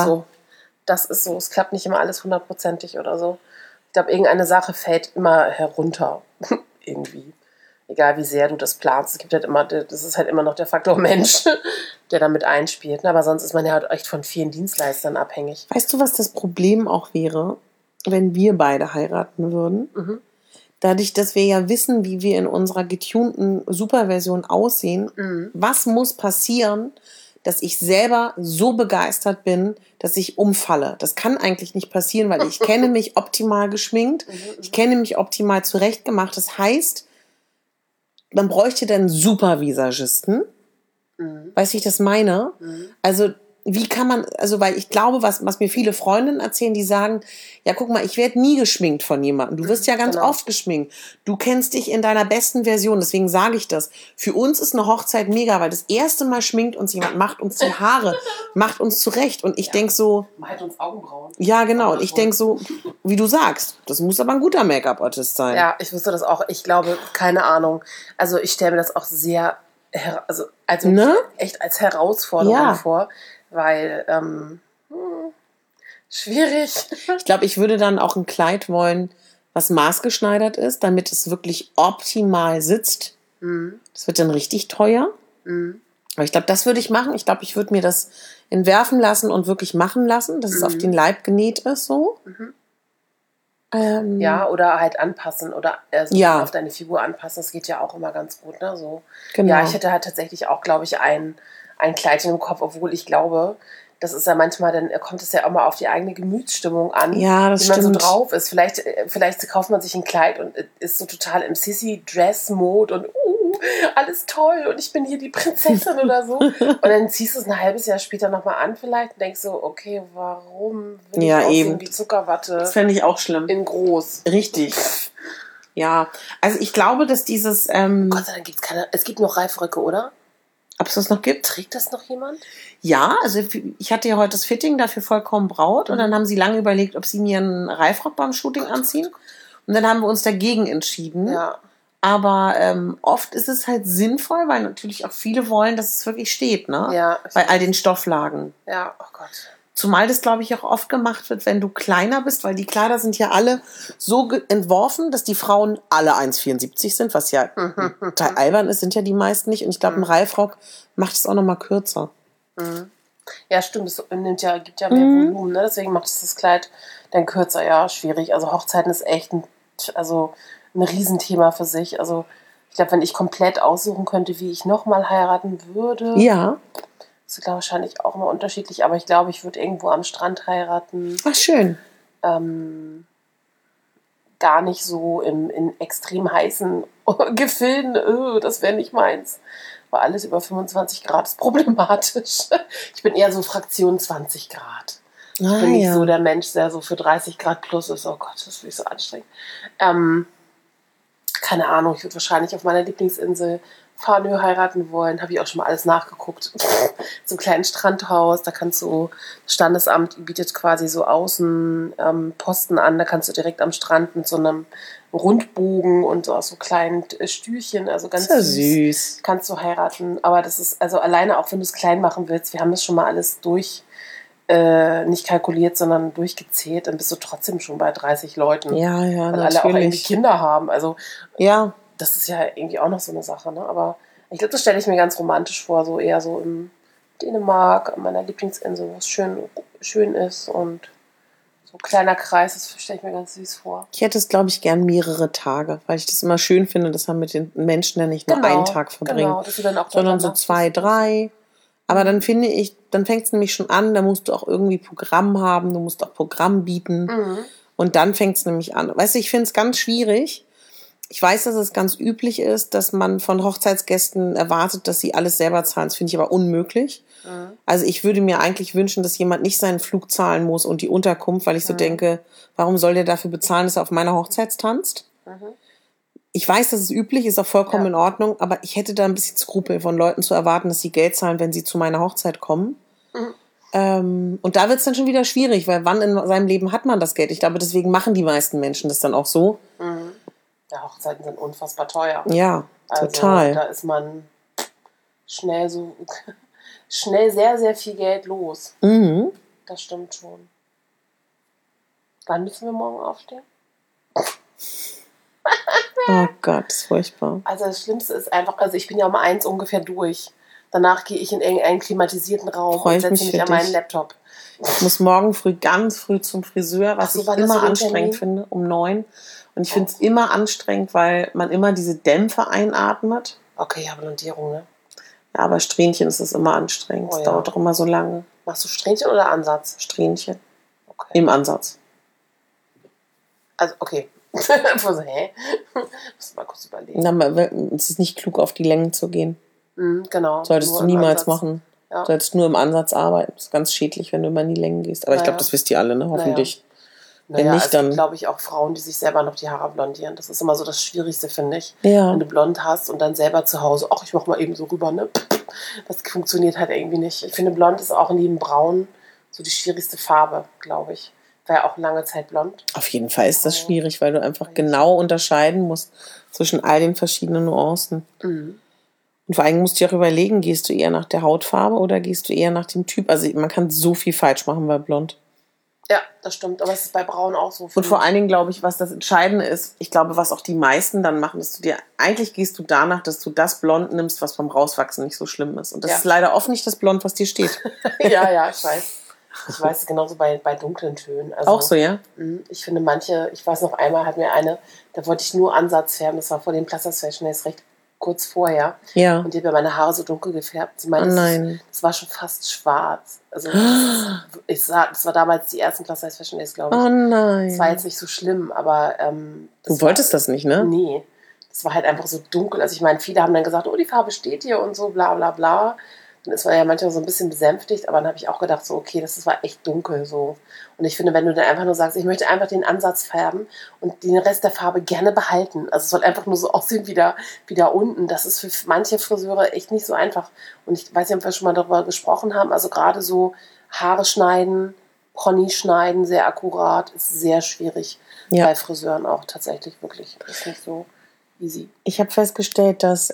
Speaker 1: ist so. Es klappt nicht immer alles 100%ig oder so. Ich glaube, irgendeine Sache fällt immer herunter. Irgendwie. Egal wie sehr du das planst. Es gibt halt immer, das ist halt immer noch der Faktor Mensch, der damit einspielt. Aber sonst ist man ja halt echt von vielen Dienstleistern abhängig.
Speaker 2: Weißt du, was das Problem auch wäre, wenn wir beide heiraten würden? Mhm. Dadurch, dass wir ja wissen, wie wir in unserer getunten Superversion aussehen, was muss passieren, dass ich selber so begeistert bin, dass ich umfalle. Das kann eigentlich nicht passieren, weil ich kenne mich optimal geschminkt, ich kenne mich optimal zurechtgemacht. Das heißt, man bräuchte dann Supervisagisten. Weißt du, wie ich das meine? Also, wie kann man, also, weil ich glaube, was mir viele Freundinnen erzählen, die sagen, ja, guck mal, ich werde nie geschminkt von jemandem. Du wirst ja ganz oft geschminkt. Du kennst dich in deiner besten Version, deswegen sage ich das. Für uns ist eine Hochzeit mega, weil das erste Mal schminkt uns jemand, macht uns die Haare, macht uns zurecht. Und ich denke so...
Speaker 1: Malt uns Augenbrauen.
Speaker 2: Ja, genau. Und ich denke so, wie du sagst, das muss aber ein guter Make-up-Artist sein.
Speaker 1: Ja, ich wusste das auch. Ich glaube, keine Ahnung. Also ich stelle mir das auch sehr, ne? Echt als Herausforderung vor. Weil, schwierig.
Speaker 2: Ich glaube, ich würde dann auch ein Kleid wollen, was maßgeschneidert ist, damit es wirklich optimal sitzt. Das wird dann richtig teuer. Aber ich glaube, das würde ich machen. Ich glaube, ich würde mir das entwerfen lassen und wirklich machen lassen, dass es auf den Leib genäht ist, so.
Speaker 1: Ja, oder halt anpassen oder auf deine Figur anpassen. Das geht ja auch immer ganz gut, ne? So. Genau. Ja, ich hätte halt tatsächlich auch, glaube ich, ein Kleidchen im Kopf, obwohl ich glaube, das ist ja manchmal, dann kommt es ja auch mal auf die eigene Gemütsstimmung an, wie man so drauf ist. Vielleicht kauft man sich ein Kleid und ist so total im Sissy-Dress-Mode und alles toll und ich bin hier die Prinzessin oder so. Und dann ziehst du es ein halbes Jahr später nochmal an vielleicht und denkst so, okay, warum will ich aussehen wie Zuckerwatte?
Speaker 2: Das fände ich auch schlimm.
Speaker 1: In groß.
Speaker 2: Richtig. Ja, also ich glaube, dass dieses...
Speaker 1: Gott sei Dank gibt es keine... Es gibt noch Reifröcke, oder?
Speaker 2: Ob es das noch gibt?
Speaker 1: Trägt das noch jemand?
Speaker 2: Ja, also ich hatte ja heute das Fitting dafür vollkommen braut und dann haben sie lange überlegt, ob sie mir einen Reifrock beim Shooting anziehen. Und dann haben wir uns dagegen entschieden. Ja. Aber oft ist es halt sinnvoll, weil natürlich auch viele wollen, dass es wirklich steht, ne? Ja. Bei all den Stofflagen.
Speaker 1: Ja, oh Gott.
Speaker 2: Zumal das, glaube ich, auch oft gemacht wird, wenn du kleiner bist, weil die Kleider sind ja alle so entworfen, dass die Frauen alle 1,74 sind, was ja total albern ist, sind ja die meisten nicht. Und ich glaube, ein Reifrock macht es auch noch mal kürzer.
Speaker 1: Ja, stimmt. Es gibt ja mehr Volumen, ne? Deswegen macht es das Kleid dann kürzer. Ja, schwierig. Also Hochzeiten ist echt ein Riesenthema für sich. Also ich glaube, wenn ich komplett aussuchen könnte, wie ich nochmal heiraten würde...
Speaker 2: Ja.
Speaker 1: Das ist wahrscheinlich auch immer unterschiedlich, aber ich glaube, ich würde irgendwo am Strand heiraten.
Speaker 2: Ach, schön.
Speaker 1: Gar nicht so in extrem heißen Gefilden. Das wäre nicht meins. Weil alles über 25 Grad ist problematisch. Ich bin eher so Fraktion 20 Grad. Ich bin nicht so der Mensch, der so für 30 Grad plus ist. Oh Gott, das finde ich so anstrengend. Keine Ahnung, ich würde wahrscheinlich auf meiner Lieblingsinsel Fanö heiraten wollen. Habe ich auch schon mal alles nachgeguckt. So ein kleines Strandhaus, da kannst du, das Standesamt bietet quasi so Außenposten an, da kannst du direkt am Strand mit so einem Rundbogen und so aus so kleinen Stühlchen, also ganz süß, kannst du heiraten. Aber das ist, also alleine auch wenn du es klein machen willst, wir haben das schon mal alles nicht kalkuliert, sondern durchgezählt, dann bist du trotzdem schon bei 30 Leuten.
Speaker 2: Ja,
Speaker 1: weil
Speaker 2: natürlich.
Speaker 1: alle auch irgendwie Kinder haben. Also
Speaker 2: ja,
Speaker 1: das ist ja irgendwie auch noch so eine Sache, ne? Aber ich glaube, das stelle ich mir ganz romantisch vor, so eher so in Dänemark, an meiner Lieblingsinsel, was schön ist und so ein kleiner Kreis, das stelle ich mir ganz süß vor.
Speaker 2: Ich hätte es, glaube ich, gern mehrere Tage, weil ich das immer schön finde, dass man mit den Menschen ja nicht nur einen Tag verbringt,
Speaker 1: dass du dann auch
Speaker 2: sondern so 2, 3. Aber dann finde ich, dann fängt es nämlich schon an, da musst du auch irgendwie Programm haben, du musst auch Programm bieten. Und dann fängt es nämlich an. Weißt du, ich finde es ganz schwierig. Ich weiß, dass es ganz üblich ist, dass man von Hochzeitsgästen erwartet, dass sie alles selber zahlen. Das finde ich aber unmöglich. Also ich würde mir eigentlich wünschen, dass jemand nicht seinen Flug zahlen muss und die Unterkunft, weil ich so denke, warum soll der dafür bezahlen, dass er auf meiner Hochzeit tanzt? Ich weiß, dass es üblich ist, auch vollkommen in Ordnung, aber ich hätte da ein bisschen Skrupel von Leuten zu erwarten, dass sie Geld zahlen, wenn sie zu meiner Hochzeit kommen. Und da wird es dann schon wieder schwierig, weil wann in seinem Leben hat man das Geld? Ich glaube, deswegen machen die meisten Menschen das dann auch so.
Speaker 1: Ja, Hochzeiten sind unfassbar teuer.
Speaker 2: Ja,
Speaker 1: also,
Speaker 2: total.
Speaker 1: Da ist man schnell sehr, sehr viel Geld los. Das stimmt schon. Wann müssen wir morgen aufstehen?
Speaker 2: Oh Gott, das ist furchtbar.
Speaker 1: Also das Schlimmste ist einfach, also ich bin ja um 1 ungefähr durch. Danach gehe ich in irgendeinen klimatisierten Raum und setze mich an meinen Laptop.
Speaker 2: Ich muss morgen früh ganz früh zum Friseur, was ich immer anstrengend finde, um 9. Und ich finde es immer anstrengend, weil man immer diese Dämpfe einatmet.
Speaker 1: Okay, ja, Blondierung, ne?
Speaker 2: Ja, aber Strähnchen ist es immer anstrengend. Das dauert doch immer so lange.
Speaker 1: Machst du Strähnchen oder Ansatz?
Speaker 2: Strähnchen.
Speaker 1: Okay.
Speaker 2: Im Ansatz.
Speaker 1: Also, okay. Hä? Muss mal kurz überlegen.
Speaker 2: Es ist nicht klug, auf die Längen zu gehen.
Speaker 1: Genau.
Speaker 2: Solltest du niemals machen.
Speaker 1: Ja.
Speaker 2: Solltest nur im Ansatz arbeiten. Das ist ganz schädlich, wenn du immer in die Längen gehst. Aber ich glaube, das wisst ihr alle, ne? Hoffentlich.
Speaker 1: Wenn nicht, dann glaube ich auch Frauen, die sich selber noch die Haare blondieren. Das ist immer so das Schwierigste, finde ich.
Speaker 2: Ja.
Speaker 1: Wenn du blond hast und dann selber zu Hause, ach, ich mache mal eben so rüber, ne? Das funktioniert halt irgendwie nicht. Ich finde, blond ist auch neben braun so die schwierigste Farbe, glaube ich. War ja auch lange Zeit blond.
Speaker 2: Auf jeden Fall ist das schwierig, weil du einfach genau unterscheiden musst zwischen all den verschiedenen Nuancen. Und vor allem musst du dir auch überlegen, gehst du eher nach der Hautfarbe oder gehst du eher nach dem Typ? Also man kann so viel falsch machen bei blond.
Speaker 1: Ja, das stimmt, aber es ist bei braun auch so.
Speaker 2: Und vor allen Dingen glaube ich, was das Entscheidende ist, ich glaube, was auch die meisten dann machen, eigentlich gehst du danach, dass du das Blond nimmst, was beim Rauswachsen nicht so schlimm ist. Und das ist leider oft nicht das Blond, was dir steht.
Speaker 1: Ja, ich weiß. Ich weiß, genauso bei dunklen Tönen. Also,
Speaker 2: auch so, ja?
Speaker 1: Ich finde manche, ich weiß noch einmal, hat mir eine, da wollte ich nur Ansatz färben, das war vor dem Plasters Fashion Days recht kurz vorher.
Speaker 2: Ja.
Speaker 1: Und die hat mir meine Haare so dunkel gefärbt. Sie meinte, das war schon fast schwarz. Also das war damals die ersten Plasters Fashion Days, glaube ich.
Speaker 2: Oh nein.
Speaker 1: Das war jetzt nicht so schlimm, aber
Speaker 2: du wolltest das nicht, ne?
Speaker 1: Nee. Das war halt einfach so dunkel. Also ich meine, viele haben dann gesagt, oh, die Farbe steht hier und so, bla bla bla. Dann ist man ja manchmal so ein bisschen besänftigt, aber dann habe ich auch gedacht, so, okay, das war echt dunkel so. Und ich finde, wenn du dann einfach nur sagst, ich möchte einfach den Ansatz färben und den Rest der Farbe gerne behalten. Also es soll einfach nur so aussehen wie da unten. Das ist für manche Friseure echt nicht so einfach. Und ich weiß nicht, ob wir schon mal darüber gesprochen haben. Also gerade so Haare schneiden, Pony schneiden, sehr akkurat, ist sehr schwierig. Ja. Bei Friseuren auch tatsächlich wirklich. Das ist nicht so easy.
Speaker 2: Ich habe festgestellt, dass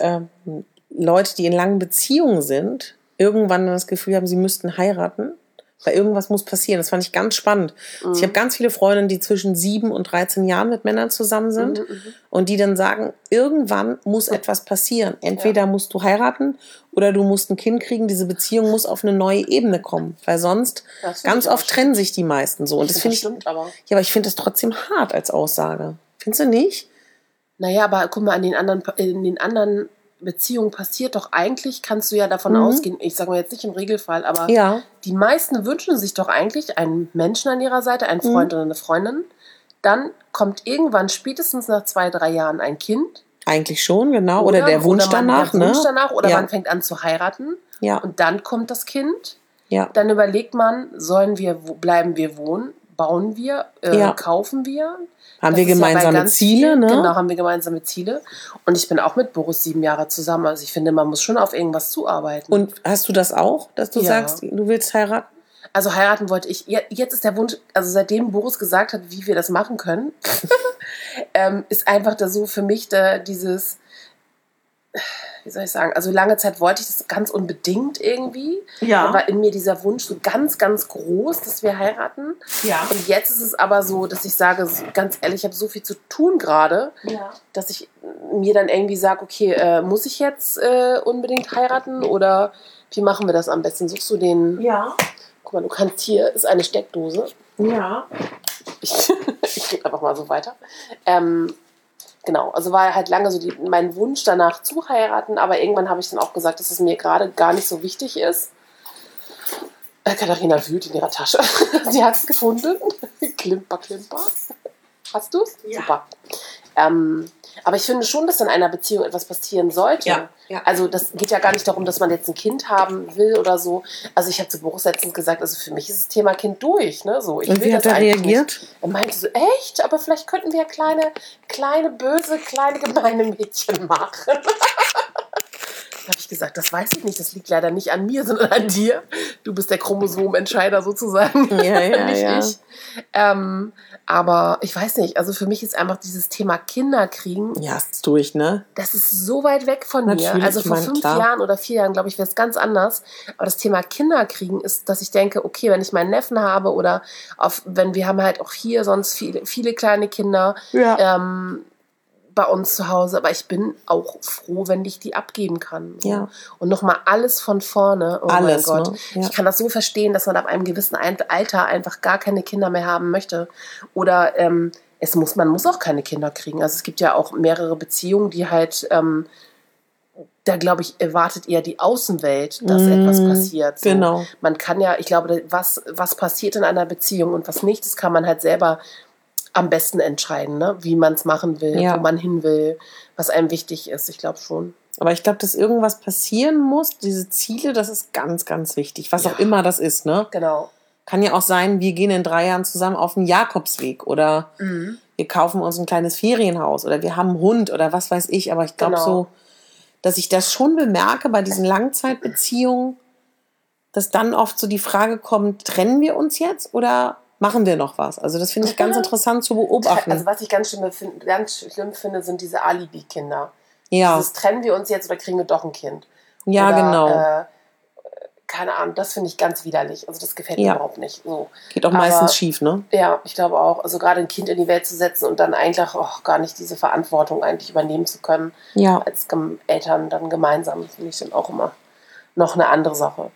Speaker 2: Leute, die in langen Beziehungen sind, irgendwann das Gefühl haben, sie müssten heiraten, weil irgendwas muss passieren. Das fand ich ganz spannend. Ich habe ganz viele Freundinnen, die zwischen 7 und 13 Jahren mit Männern zusammen sind und die dann sagen, irgendwann muss etwas passieren. Entweder musst du heiraten oder du musst ein Kind kriegen. Diese Beziehung muss auf eine neue Ebene kommen, weil sonst ganz oft trennen sich die meisten so. Und das finde ich, ja, aber ich finde das trotzdem hart als Aussage. Findest du nicht?
Speaker 1: Naja, aber guck mal, in den anderen Beziehung passiert doch eigentlich, kannst du ja davon ausgehen, ich sage mal jetzt nicht im Regelfall, aber die meisten wünschen sich doch eigentlich einen Menschen an ihrer Seite, einen Freund oder eine Freundin. Dann kommt irgendwann spätestens nach 2, 3 Jahren ein Kind.
Speaker 2: Eigentlich schon, genau. Oder der Wunsch danach.
Speaker 1: Oder man fängt an zu heiraten. Ja. Und dann kommt das Kind.
Speaker 2: Ja.
Speaker 1: Dann überlegt man, bleiben wir wohnen, bauen wir, kaufen wir.
Speaker 2: Haben wir gemeinsame Ziele, ne?
Speaker 1: Genau, haben wir gemeinsame Ziele. Und ich bin auch mit Boris 7 Jahre zusammen. Also ich finde, man muss schon auf irgendwas zuarbeiten.
Speaker 2: Und hast du das auch, dass du sagst, du willst heiraten?
Speaker 1: Also heiraten wollte ich. Jetzt ist der Wunsch, also seitdem Boris gesagt hat, wie wir das machen können, ist einfach da so für mich dieses, wie soll ich sagen, also lange Zeit wollte ich das ganz unbedingt irgendwie.
Speaker 2: Ja.
Speaker 1: Da war in mir dieser Wunsch so ganz, ganz groß, dass wir heiraten.
Speaker 2: Ja.
Speaker 1: Und jetzt ist es aber so, dass ich sage, ganz ehrlich, ich habe so viel zu tun gerade, dass ich mir dann irgendwie sage, okay, muss ich jetzt unbedingt heiraten oder wie machen wir das am besten? Suchst du den...
Speaker 2: Ja.
Speaker 1: Guck mal, du kannst hier, ist eine Steckdose.
Speaker 2: Ja.
Speaker 1: Ich gebe einfach mal so weiter. Genau, also war halt lange so mein Wunsch danach zu heiraten, aber irgendwann habe ich dann auch gesagt, dass es mir gerade gar nicht so wichtig ist. Katharina wühlt in ihrer Tasche. Sie hat es gefunden. Klimper, klimper. Hast du es?
Speaker 2: Ja.
Speaker 1: Super. Aber ich finde schon, dass in einer Beziehung etwas passieren sollte.
Speaker 2: Ja, ja.
Speaker 1: Also das geht ja gar nicht darum, dass man jetzt ein Kind haben will oder so. Also ich habe zu Boris letztens gesagt, also für mich ist das Thema Kind durch. Ne? So,
Speaker 2: und wie hat er reagiert?
Speaker 1: Nicht. Er meinte so, echt? Aber vielleicht könnten wir kleine, böse, kleine, gemeine Mädchen machen. Da habe ich gesagt, das weiß ich nicht, das liegt leider nicht an mir, sondern an dir. Du bist der Chromosomentscheider sozusagen, nicht ich. Aber ich weiß nicht, also für mich ist einfach dieses Thema Kinderkriegen.
Speaker 2: Ja, ist durch, ne?
Speaker 1: Das ist so weit weg von
Speaker 2: Natürlich,
Speaker 1: mir. Also vor 5 Jahren oder 4 Jahren, glaube ich, wäre es ganz anders. Aber das Thema Kinderkriegen ist, dass ich denke, okay, wenn ich meinen Neffen habe oder wenn wir haben halt auch hier sonst viele kleine Kinder, bei uns zu Hause, aber ich bin auch froh, wenn ich die abgeben kann. So. Ja. Und nochmal alles von vorne. Oh
Speaker 2: alles,
Speaker 1: mein Gott.
Speaker 2: Ne? Ja.
Speaker 1: Ich kann das so verstehen, dass man ab einem gewissen Alter einfach gar keine Kinder mehr haben möchte. Oder man muss auch keine Kinder kriegen. Also es gibt ja auch mehrere Beziehungen, die halt, da glaube ich, erwartet eher die Außenwelt, dass etwas passiert. So.
Speaker 2: Genau.
Speaker 1: Man kann ja, ich glaube, was passiert in einer Beziehung und was nicht, das kann man halt selber am besten entscheiden, ne? Wie man es machen will, wo man hin will, was einem wichtig ist. Ich glaube schon.
Speaker 2: Aber ich glaube, dass irgendwas passieren muss, diese Ziele, das ist ganz, ganz wichtig. Was auch immer das ist, ne?
Speaker 1: Genau.
Speaker 2: Kann ja auch sein, wir gehen in 3 Jahren zusammen auf den Jakobsweg oder wir kaufen uns ein kleines Ferienhaus oder wir haben einen Hund oder was weiß ich. Aber ich glaube so, dass ich das schon bemerke bei diesen Langzeitbeziehungen, dass dann oft so die Frage kommt, trennen wir uns jetzt oder machen wir noch was? Also das finde ich ganz interessant zu beobachten.
Speaker 1: Also was ich ganz schlimm finde, sind diese Alibi-Kinder.
Speaker 2: Ja.
Speaker 1: Trennen wir uns jetzt oder kriegen wir doch ein Kind?
Speaker 2: Ja,
Speaker 1: oder,
Speaker 2: genau.
Speaker 1: Keine Ahnung, das finde ich ganz widerlich. Also das gefällt mir überhaupt nicht. So.
Speaker 2: Geht auch meistens schief, ne?
Speaker 1: Ja, ich glaube auch. Also gerade ein Kind in die Welt zu setzen und dann eigentlich gar nicht diese Verantwortung eigentlich übernehmen zu können.
Speaker 2: Ja.
Speaker 1: Als Eltern dann gemeinsam, finde ich dann auch immer noch eine andere Sache.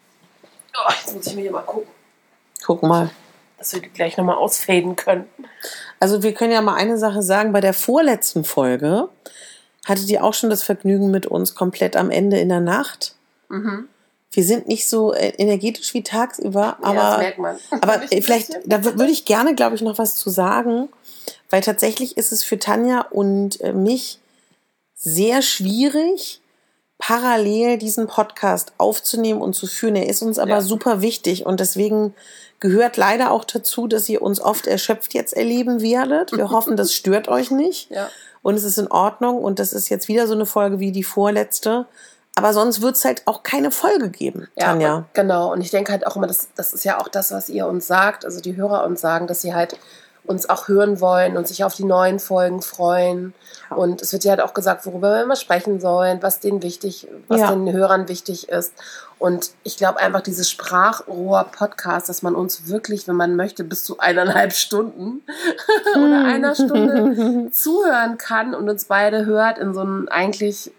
Speaker 1: Oh, jetzt muss ich mir hier mal gucken.
Speaker 2: Guck mal.
Speaker 1: Dass wir die gleich nochmal ausfaden können.
Speaker 2: Also wir können ja mal eine Sache sagen. Bei der vorletzten Folge hattet ihr auch schon das Vergnügen mit uns komplett am Ende in der Nacht.
Speaker 1: Mhm.
Speaker 2: Wir sind nicht so energetisch wie tagsüber, aber,
Speaker 1: das merkt man.
Speaker 2: Aber vielleicht, da würde ich gerne, glaube ich, noch was zu sagen, weil tatsächlich ist es für Tanja und mich sehr schwierig, parallel diesen Podcast aufzunehmen und zu führen. Er ist uns aber super wichtig und deswegen gehört leider auch dazu, dass ihr uns oft erschöpft jetzt erleben werdet. Wir hoffen, das stört euch nicht und es ist in Ordnung und das ist jetzt wieder so eine Folge wie die vorletzte. Aber sonst wird es halt auch keine Folge geben, Tanja.
Speaker 1: Und, genau, und ich denke halt auch immer, das ist ja auch das, was ihr uns sagt, also die Hörer uns sagen, dass sie halt uns auch hören wollen und sich auf die neuen Folgen freuen. Ja. Und es wird ja halt auch gesagt, worüber wir immer sprechen sollen, was den Hörern wichtig ist. Und ich glaube einfach, dieses Sprachrohr-Podcast, dass man uns wirklich, wenn man möchte, bis zu 1,5 Stunden oder 1 Stunde zuhören kann und uns beide hört in so einem eigentlich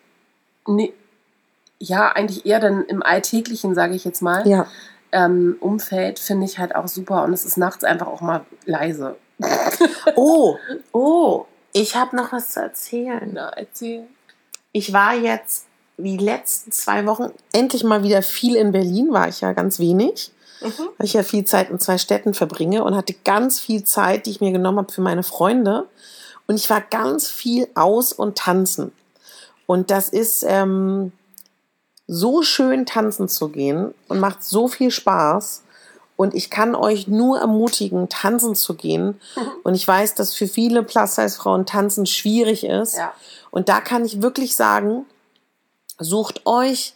Speaker 1: eher dann im Alltäglichen, sage ich jetzt mal, Umfeld, finde ich halt auch super. Und es ist nachts einfach auch mal leise.
Speaker 2: Ich habe noch was zu erzählen.
Speaker 1: Na, erzähl.
Speaker 2: Ich war jetzt die letzten 2 Wochen endlich mal wieder viel in Berlin, war ich ja ganz wenig, weil ich ja viel Zeit in 2 Städten verbringe und hatte ganz viel Zeit, die ich mir genommen habe für meine Freunde. Und ich war ganz viel aus und tanzen. Und das ist so schön tanzen zu gehen und macht so viel Spaß. Und ich kann euch nur ermutigen, tanzen zu gehen. Und ich weiß, dass für viele Plus-Size-Frauen Tanzen schwierig ist.
Speaker 1: Ja.
Speaker 2: Und da kann ich wirklich sagen, sucht euch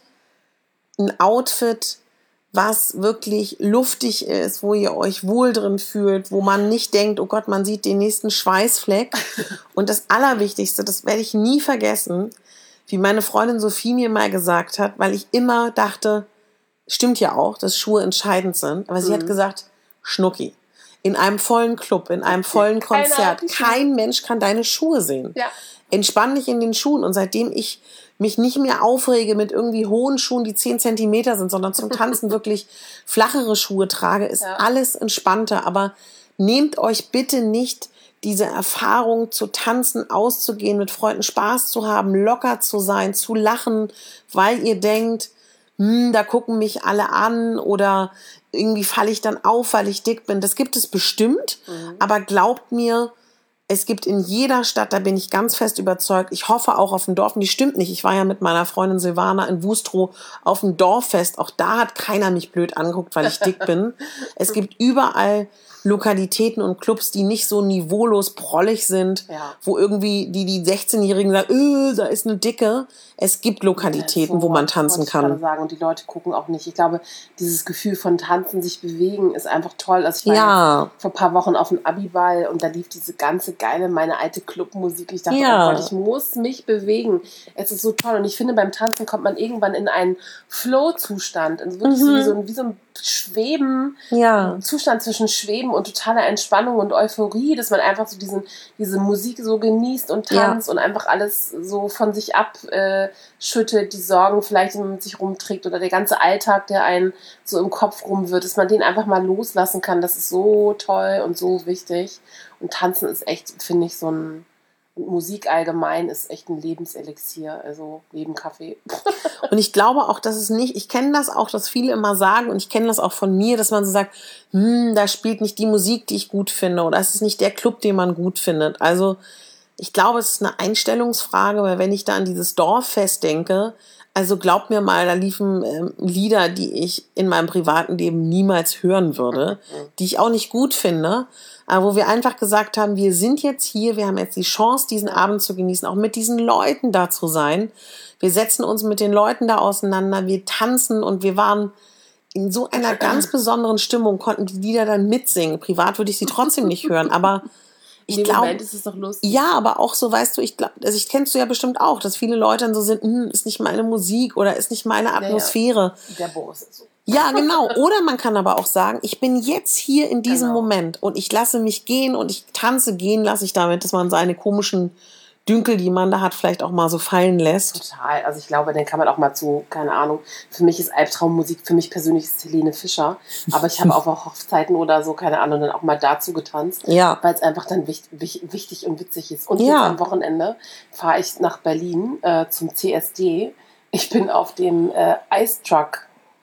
Speaker 2: ein Outfit, was wirklich luftig ist, wo ihr euch wohl drin fühlt, wo man nicht denkt, oh Gott, man sieht den nächsten Schweißfleck. Und das Allerwichtigste, das werde ich nie vergessen, wie meine Freundin Sophie mir mal gesagt hat, weil ich immer dachte, stimmt ja auch, dass Schuhe entscheidend sind, aber sie hat gesagt, Schnucki, in einem vollen Club, in einem vollen Konzert, kein Mensch kann deine Schuhe sehen.
Speaker 1: Ja.
Speaker 2: Entspann dich in den Schuhen. Und seitdem ich mich nicht mehr aufrege mit irgendwie hohen Schuhen, die 10 Zentimeter sind, sondern zum Tanzen wirklich flachere Schuhe trage, ist alles entspannter. Aber nehmt euch bitte nicht diese Erfahrung zu tanzen, auszugehen, mit Freunden Spaß zu haben, locker zu sein, zu lachen, weil ihr denkt, da gucken mich alle an oder irgendwie falle ich dann auf, weil ich dick bin. Das gibt es bestimmt, aber glaubt mir, es gibt in jeder Stadt, da bin ich ganz fest überzeugt, ich hoffe auch auf dem Dorf, und die stimmt nicht, ich war ja mit meiner Freundin Silvana in Wustrow auf dem Dorffest, auch da hat keiner mich blöd angeguckt, weil ich dick bin. Es gibt überall Lokalitäten und Clubs, die nicht so niveaulos prollig sind, wo irgendwie die 16-Jährigen sagen, da ist eine Dicke. Es gibt Lokalitäten, wo man tanzen kann.
Speaker 1: Sagen. Und die Leute gucken auch nicht. Ich glaube, dieses Gefühl von Tanzen, sich bewegen, ist einfach toll. Also ich war vor ein paar Wochen auf einem Abiball und da lief diese ganze geile, meine alte Clubmusik. Ich dachte, oh Gott, ich muss mich bewegen. Es ist so toll. Und ich finde, beim Tanzen kommt man irgendwann in einen Flow-Zustand. Also wirklich wie so ein Schweben, Zustand zwischen Schweben und totaler Entspannung und Euphorie, dass man einfach so diese Musik so genießt und tanzt und einfach alles so von sich abschüttet, die Sorgen vielleicht mit sich rumträgt oder der ganze Alltag, der einen so im Kopf rum wird, dass man den einfach mal loslassen kann. Das ist so toll und so wichtig. Und Tanzen ist echt, finde ich, und Musik allgemein ist echt ein Lebenselixier, also neben Kaffee.
Speaker 2: Und ich glaube auch, dass es nicht, ich kenne das auch, dass viele immer sagen, und ich kenne das auch von mir, dass man so sagt, da spielt nicht die Musik, die ich gut finde, oder es ist nicht der Club, den man gut findet. Also ich glaube, es ist eine Einstellungsfrage, weil wenn ich da an dieses Dorffest denke, also glaubt mir mal, da liefen Lieder, die ich in meinem privaten Leben niemals hören würde, die ich auch nicht gut finde, aber wo wir einfach gesagt haben, wir sind jetzt hier, wir haben jetzt die Chance, diesen Abend zu genießen, auch mit diesen Leuten da zu sein. Wir setzen uns mit den Leuten da auseinander, wir tanzen und wir waren in so einer ganz besonderen Stimmung, konnten die Lieder dann mitsingen. Privat würde ich sie trotzdem nicht hören, aber ich glaube,
Speaker 1: Moment ist es doch lustig.
Speaker 2: Ja, aber auch so, weißt du, ich kennst du ja bestimmt auch, dass viele Leute dann so sind, ist nicht meine Musik oder ist nicht meine Atmosphäre.
Speaker 1: Der Boss ist so.
Speaker 2: Ja, genau. Oder man kann aber auch sagen, ich bin jetzt hier in diesem Moment und ich lasse mich gehen und ich tanze, gehen lasse ich damit, dass man seine komischen Dünkel, die man da hat, vielleicht auch mal so fallen lässt.
Speaker 1: Total. Also ich glaube, den kann man auch mal keine Ahnung, für mich ist Albtraummusik, für mich persönlich ist Helene Fischer, aber ich habe auch auf Hochzeiten oder so, keine Ahnung, dann auch mal dazu getanzt, weil es einfach dann wichtig und witzig ist. Und jetzt am Wochenende fahre ich nach Berlin zum CSD. Ich bin auf dem Ice Truck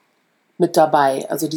Speaker 1: mit dabei, also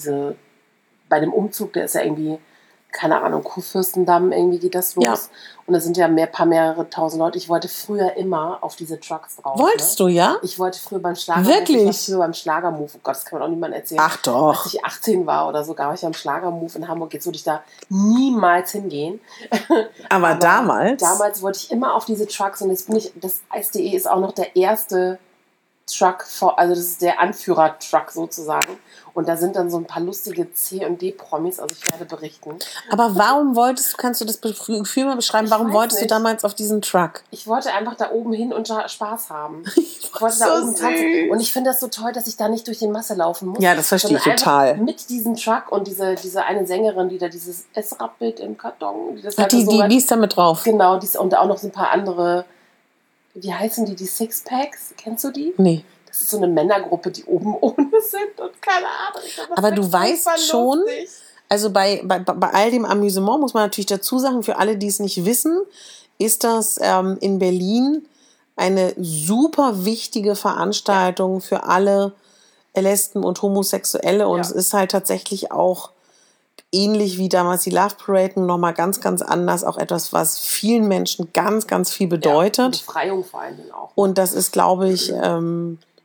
Speaker 1: bei dem Umzug, der ist ja irgendwie, keine Ahnung, Kurfürstendamm, irgendwie geht das los. Ja. Und da sind ja mehrere tausend Leute. Ich wollte früher immer auf diese Trucks drauf.
Speaker 2: Wolltest du, ja?
Speaker 1: Ich wollte früher beim Schlagermove.
Speaker 2: Wirklich?
Speaker 1: Ich war früher beim Schlagermove. Oh Gott, das kann man auch niemandem erzählen.
Speaker 2: Ach doch.
Speaker 1: Als ich 18 war oder so, war ich am Schlagermove in Hamburg. Jetzt würde ich da niemals hingehen.
Speaker 2: Aber damals?
Speaker 1: Damals wollte ich immer auf diese Trucks und jetzt das Eis.de ist auch noch der erste Truck, also das ist der Anführer-Truck sozusagen. Und da sind dann so ein paar lustige C&D-Promis, also ich werde berichten.
Speaker 2: Aber warum kannst du das Gefühl mal beschreiben, warum wolltest du damals auf diesen Truck?
Speaker 1: Ich wollte einfach da oben hin und Spaß haben. Ich wollte da oben tanzen. Und ich finde das so toll, dass ich da nicht durch die Masse laufen muss.
Speaker 2: Ja, das verstehe ich total.
Speaker 1: Mit diesem Truck und diese eine Sängerin, die da dieses Es rappelt im Karton. Die
Speaker 2: ist da mit drauf.
Speaker 1: Genau, und auch noch so ein paar andere, wie heißen die Sixpacks? Kennst du die?
Speaker 2: Nee.
Speaker 1: Das ist so eine Männergruppe, die oben ohne sind und keine Ahnung.
Speaker 2: Aber du weißt schon, also bei all dem Amüsement muss man natürlich dazu sagen, für alle, die es nicht wissen, ist das in Berlin eine super wichtige Veranstaltung für alle Lesben und Homosexuelle und es ist halt tatsächlich auch ähnlich wie damals die Love Parade, nochmal ganz, ganz anders, auch etwas, was vielen Menschen ganz, ganz viel bedeutet.
Speaker 1: Ja, Befreiung vor allen Dingen auch.
Speaker 2: Und das ist, glaube ich,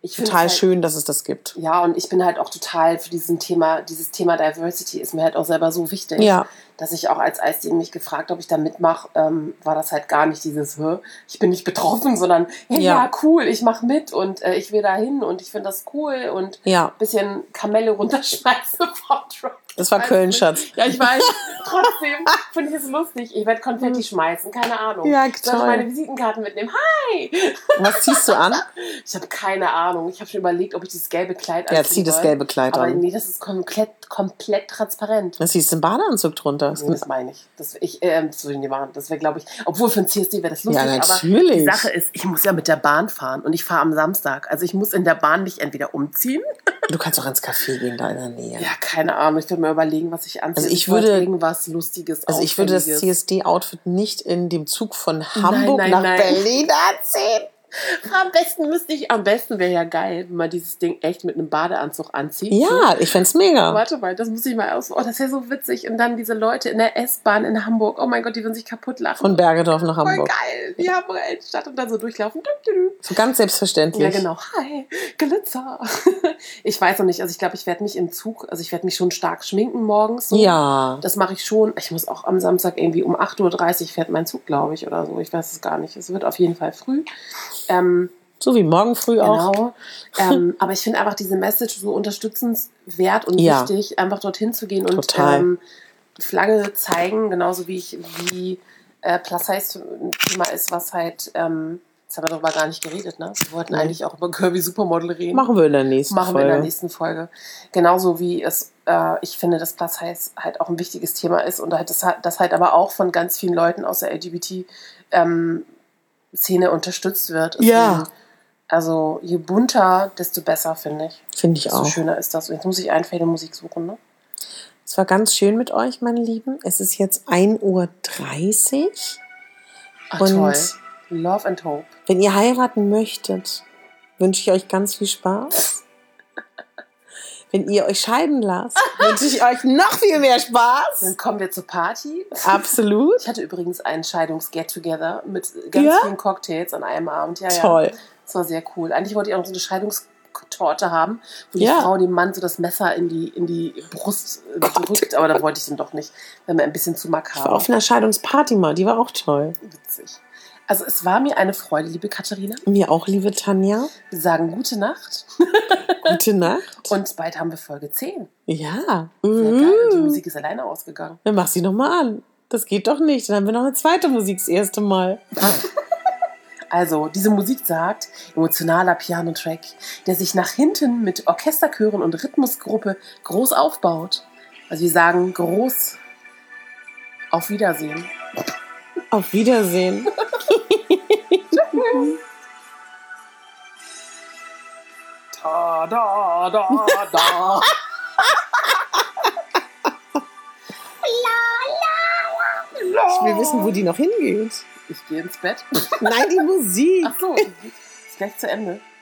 Speaker 2: total
Speaker 1: halt,
Speaker 2: schön, dass es das gibt.
Speaker 1: Ja, und ich bin halt auch total für dieses Thema Diversity ist mir halt auch selber so wichtig, dass ich auch als Eisdiele mich gefragt, ob ich da mitmache, war das halt gar nicht dieses, ich bin nicht betroffen, sondern hey, ja cool, ich mache mit und ich will da hin und ich finde das cool und ein bisschen Kamelle runterschmeißen vom Truck.
Speaker 2: Das war Köln, Schatz.
Speaker 1: Ja, ich weiß. Trotzdem finde ich es lustig. Ich werde Konfetti schmeißen, keine Ahnung.
Speaker 2: Ja,
Speaker 1: toll. Soll ich meine Visitenkarten mitnehmen? Hi!
Speaker 2: Was ziehst du an?
Speaker 1: Ich habe keine Ahnung. Ich habe schon überlegt, ob ich das gelbe Kleid
Speaker 2: anziehe. Ja, zieh das gelbe Kleid an.
Speaker 1: Aber nee, das ist komplett transparent.
Speaker 2: Was siehst du im Badeanzug drunter?
Speaker 1: Nee, das meine ich. Das wäre, glaube ich, obwohl für ein CSD wäre das lustig.
Speaker 2: Ja, natürlich.
Speaker 1: Aber die Sache ist, ich muss ja mit der Bahn fahren und ich fahre am Samstag. Also ich muss in der Bahn mich entweder umziehen.
Speaker 2: Du kannst auch ins Café gehen, da in der Nähe.
Speaker 1: Ja, keine Ahnung. Ich würde mir überlegen, was ich anziehe.
Speaker 2: Also ich würde
Speaker 1: irgendwas Lustiges.
Speaker 2: Also ich würde das CSD-Outfit nicht in dem Zug von Hamburg nach Berlin anziehen.
Speaker 1: Am besten wäre ja geil, wenn man dieses Ding echt mit einem Badeanzug anzieht.
Speaker 2: Ja, ich fänd's mega.
Speaker 1: Warte mal, das muss ich mal aus. Oh, das wäre so witzig. Und dann diese Leute in der S-Bahn in Hamburg. Oh mein Gott, die würden sich kaputt lachen.
Speaker 2: Von Bergedorf nach Hamburg.
Speaker 1: Voll geil. Die Hamburger Innenstadt und dann so durchlaufen.
Speaker 2: So ganz selbstverständlich.
Speaker 1: Ja, genau. Hi, Glitzer. Ich weiß noch nicht. Also ich glaube, ich werde mich im Zug, ich werde mich schon stark schminken morgens. So.
Speaker 2: Ja.
Speaker 1: Das mache ich schon. Ich muss auch am Samstag irgendwie um 8:30 Uhr fährt mein Zug, glaube ich, oder so. Ich weiß es gar nicht. Es wird auf jeden Fall früh.
Speaker 2: So wie morgen früh auch.
Speaker 1: Genau. Aber ich finde einfach diese Message so unterstützenswert und wichtig, einfach dorthin zu gehen und Flagge zeigen, genauso wie Plus Size ein Thema ist, was halt, jetzt haben wir darüber gar nicht geredet, ne? Wir wollten eigentlich auch über Curvy Supermodel reden.
Speaker 2: Machen wir in der nächsten
Speaker 1: Folge. Genauso wie es, ich finde, dass Plus Size halt auch ein wichtiges Thema ist und halt das halt aber auch von ganz vielen Leuten aus der LGBT Szene unterstützt wird. Also je bunter, desto besser, finde ich.
Speaker 2: Finde ich auch.
Speaker 1: Desto schöner ist das. Und jetzt muss ich Einfälle-Musik suchen, ne?
Speaker 2: Es war ganz schön mit euch, meine Lieben. Es ist jetzt 1:30 Uhr.
Speaker 1: Ach, und toll. Love and Hope.
Speaker 2: Wenn ihr heiraten möchtet, wünsche ich euch ganz viel Spaß. Wenn ihr euch scheiden lasst, wünsche ich euch noch viel mehr Spaß.
Speaker 1: Dann kommen wir zur Party.
Speaker 2: Absolut.
Speaker 1: Ich hatte übrigens einen Scheidungs-Get-Together mit ganz vielen Cocktails an einem Abend. Ja,
Speaker 2: toll.
Speaker 1: Ja. Das war sehr cool. Eigentlich wollte ich auch noch so eine Scheidungstorte haben, wo die Frau dem Mann so das Messer in die Brust drückt, aber da wollte ich dann doch nicht, wenn wir ein bisschen zu makaber.
Speaker 2: Ich war auf einer Scheidungsparty mal, die war auch toll.
Speaker 1: Witzig. Also es war mir eine Freude, liebe Katharina.
Speaker 2: Mir auch, liebe Tanja.
Speaker 1: Wir sagen gute Nacht.
Speaker 2: Gute Nacht.
Speaker 1: Und bald haben wir Folge 10.
Speaker 2: Ja.
Speaker 1: Sehr geil. Die Musik ist alleine ausgegangen.
Speaker 2: Dann mach sie noch mal an. Das geht doch nicht. Dann haben wir noch eine zweite Musik das erste Mal.
Speaker 1: Also, diese Musik sagt, emotionaler Piano-Track, der sich nach hinten mit Orchesterchören und Rhythmusgruppe groß aufbaut. Also wir sagen groß auf Wiedersehen.
Speaker 2: Auf Wiedersehen.
Speaker 1: Da, da, da, da.
Speaker 2: Ich will wissen, wo die noch hingeht.
Speaker 1: Ich gehe ins Bett.
Speaker 2: Nein, die Musik.
Speaker 1: Ach so, ist gleich zu Ende.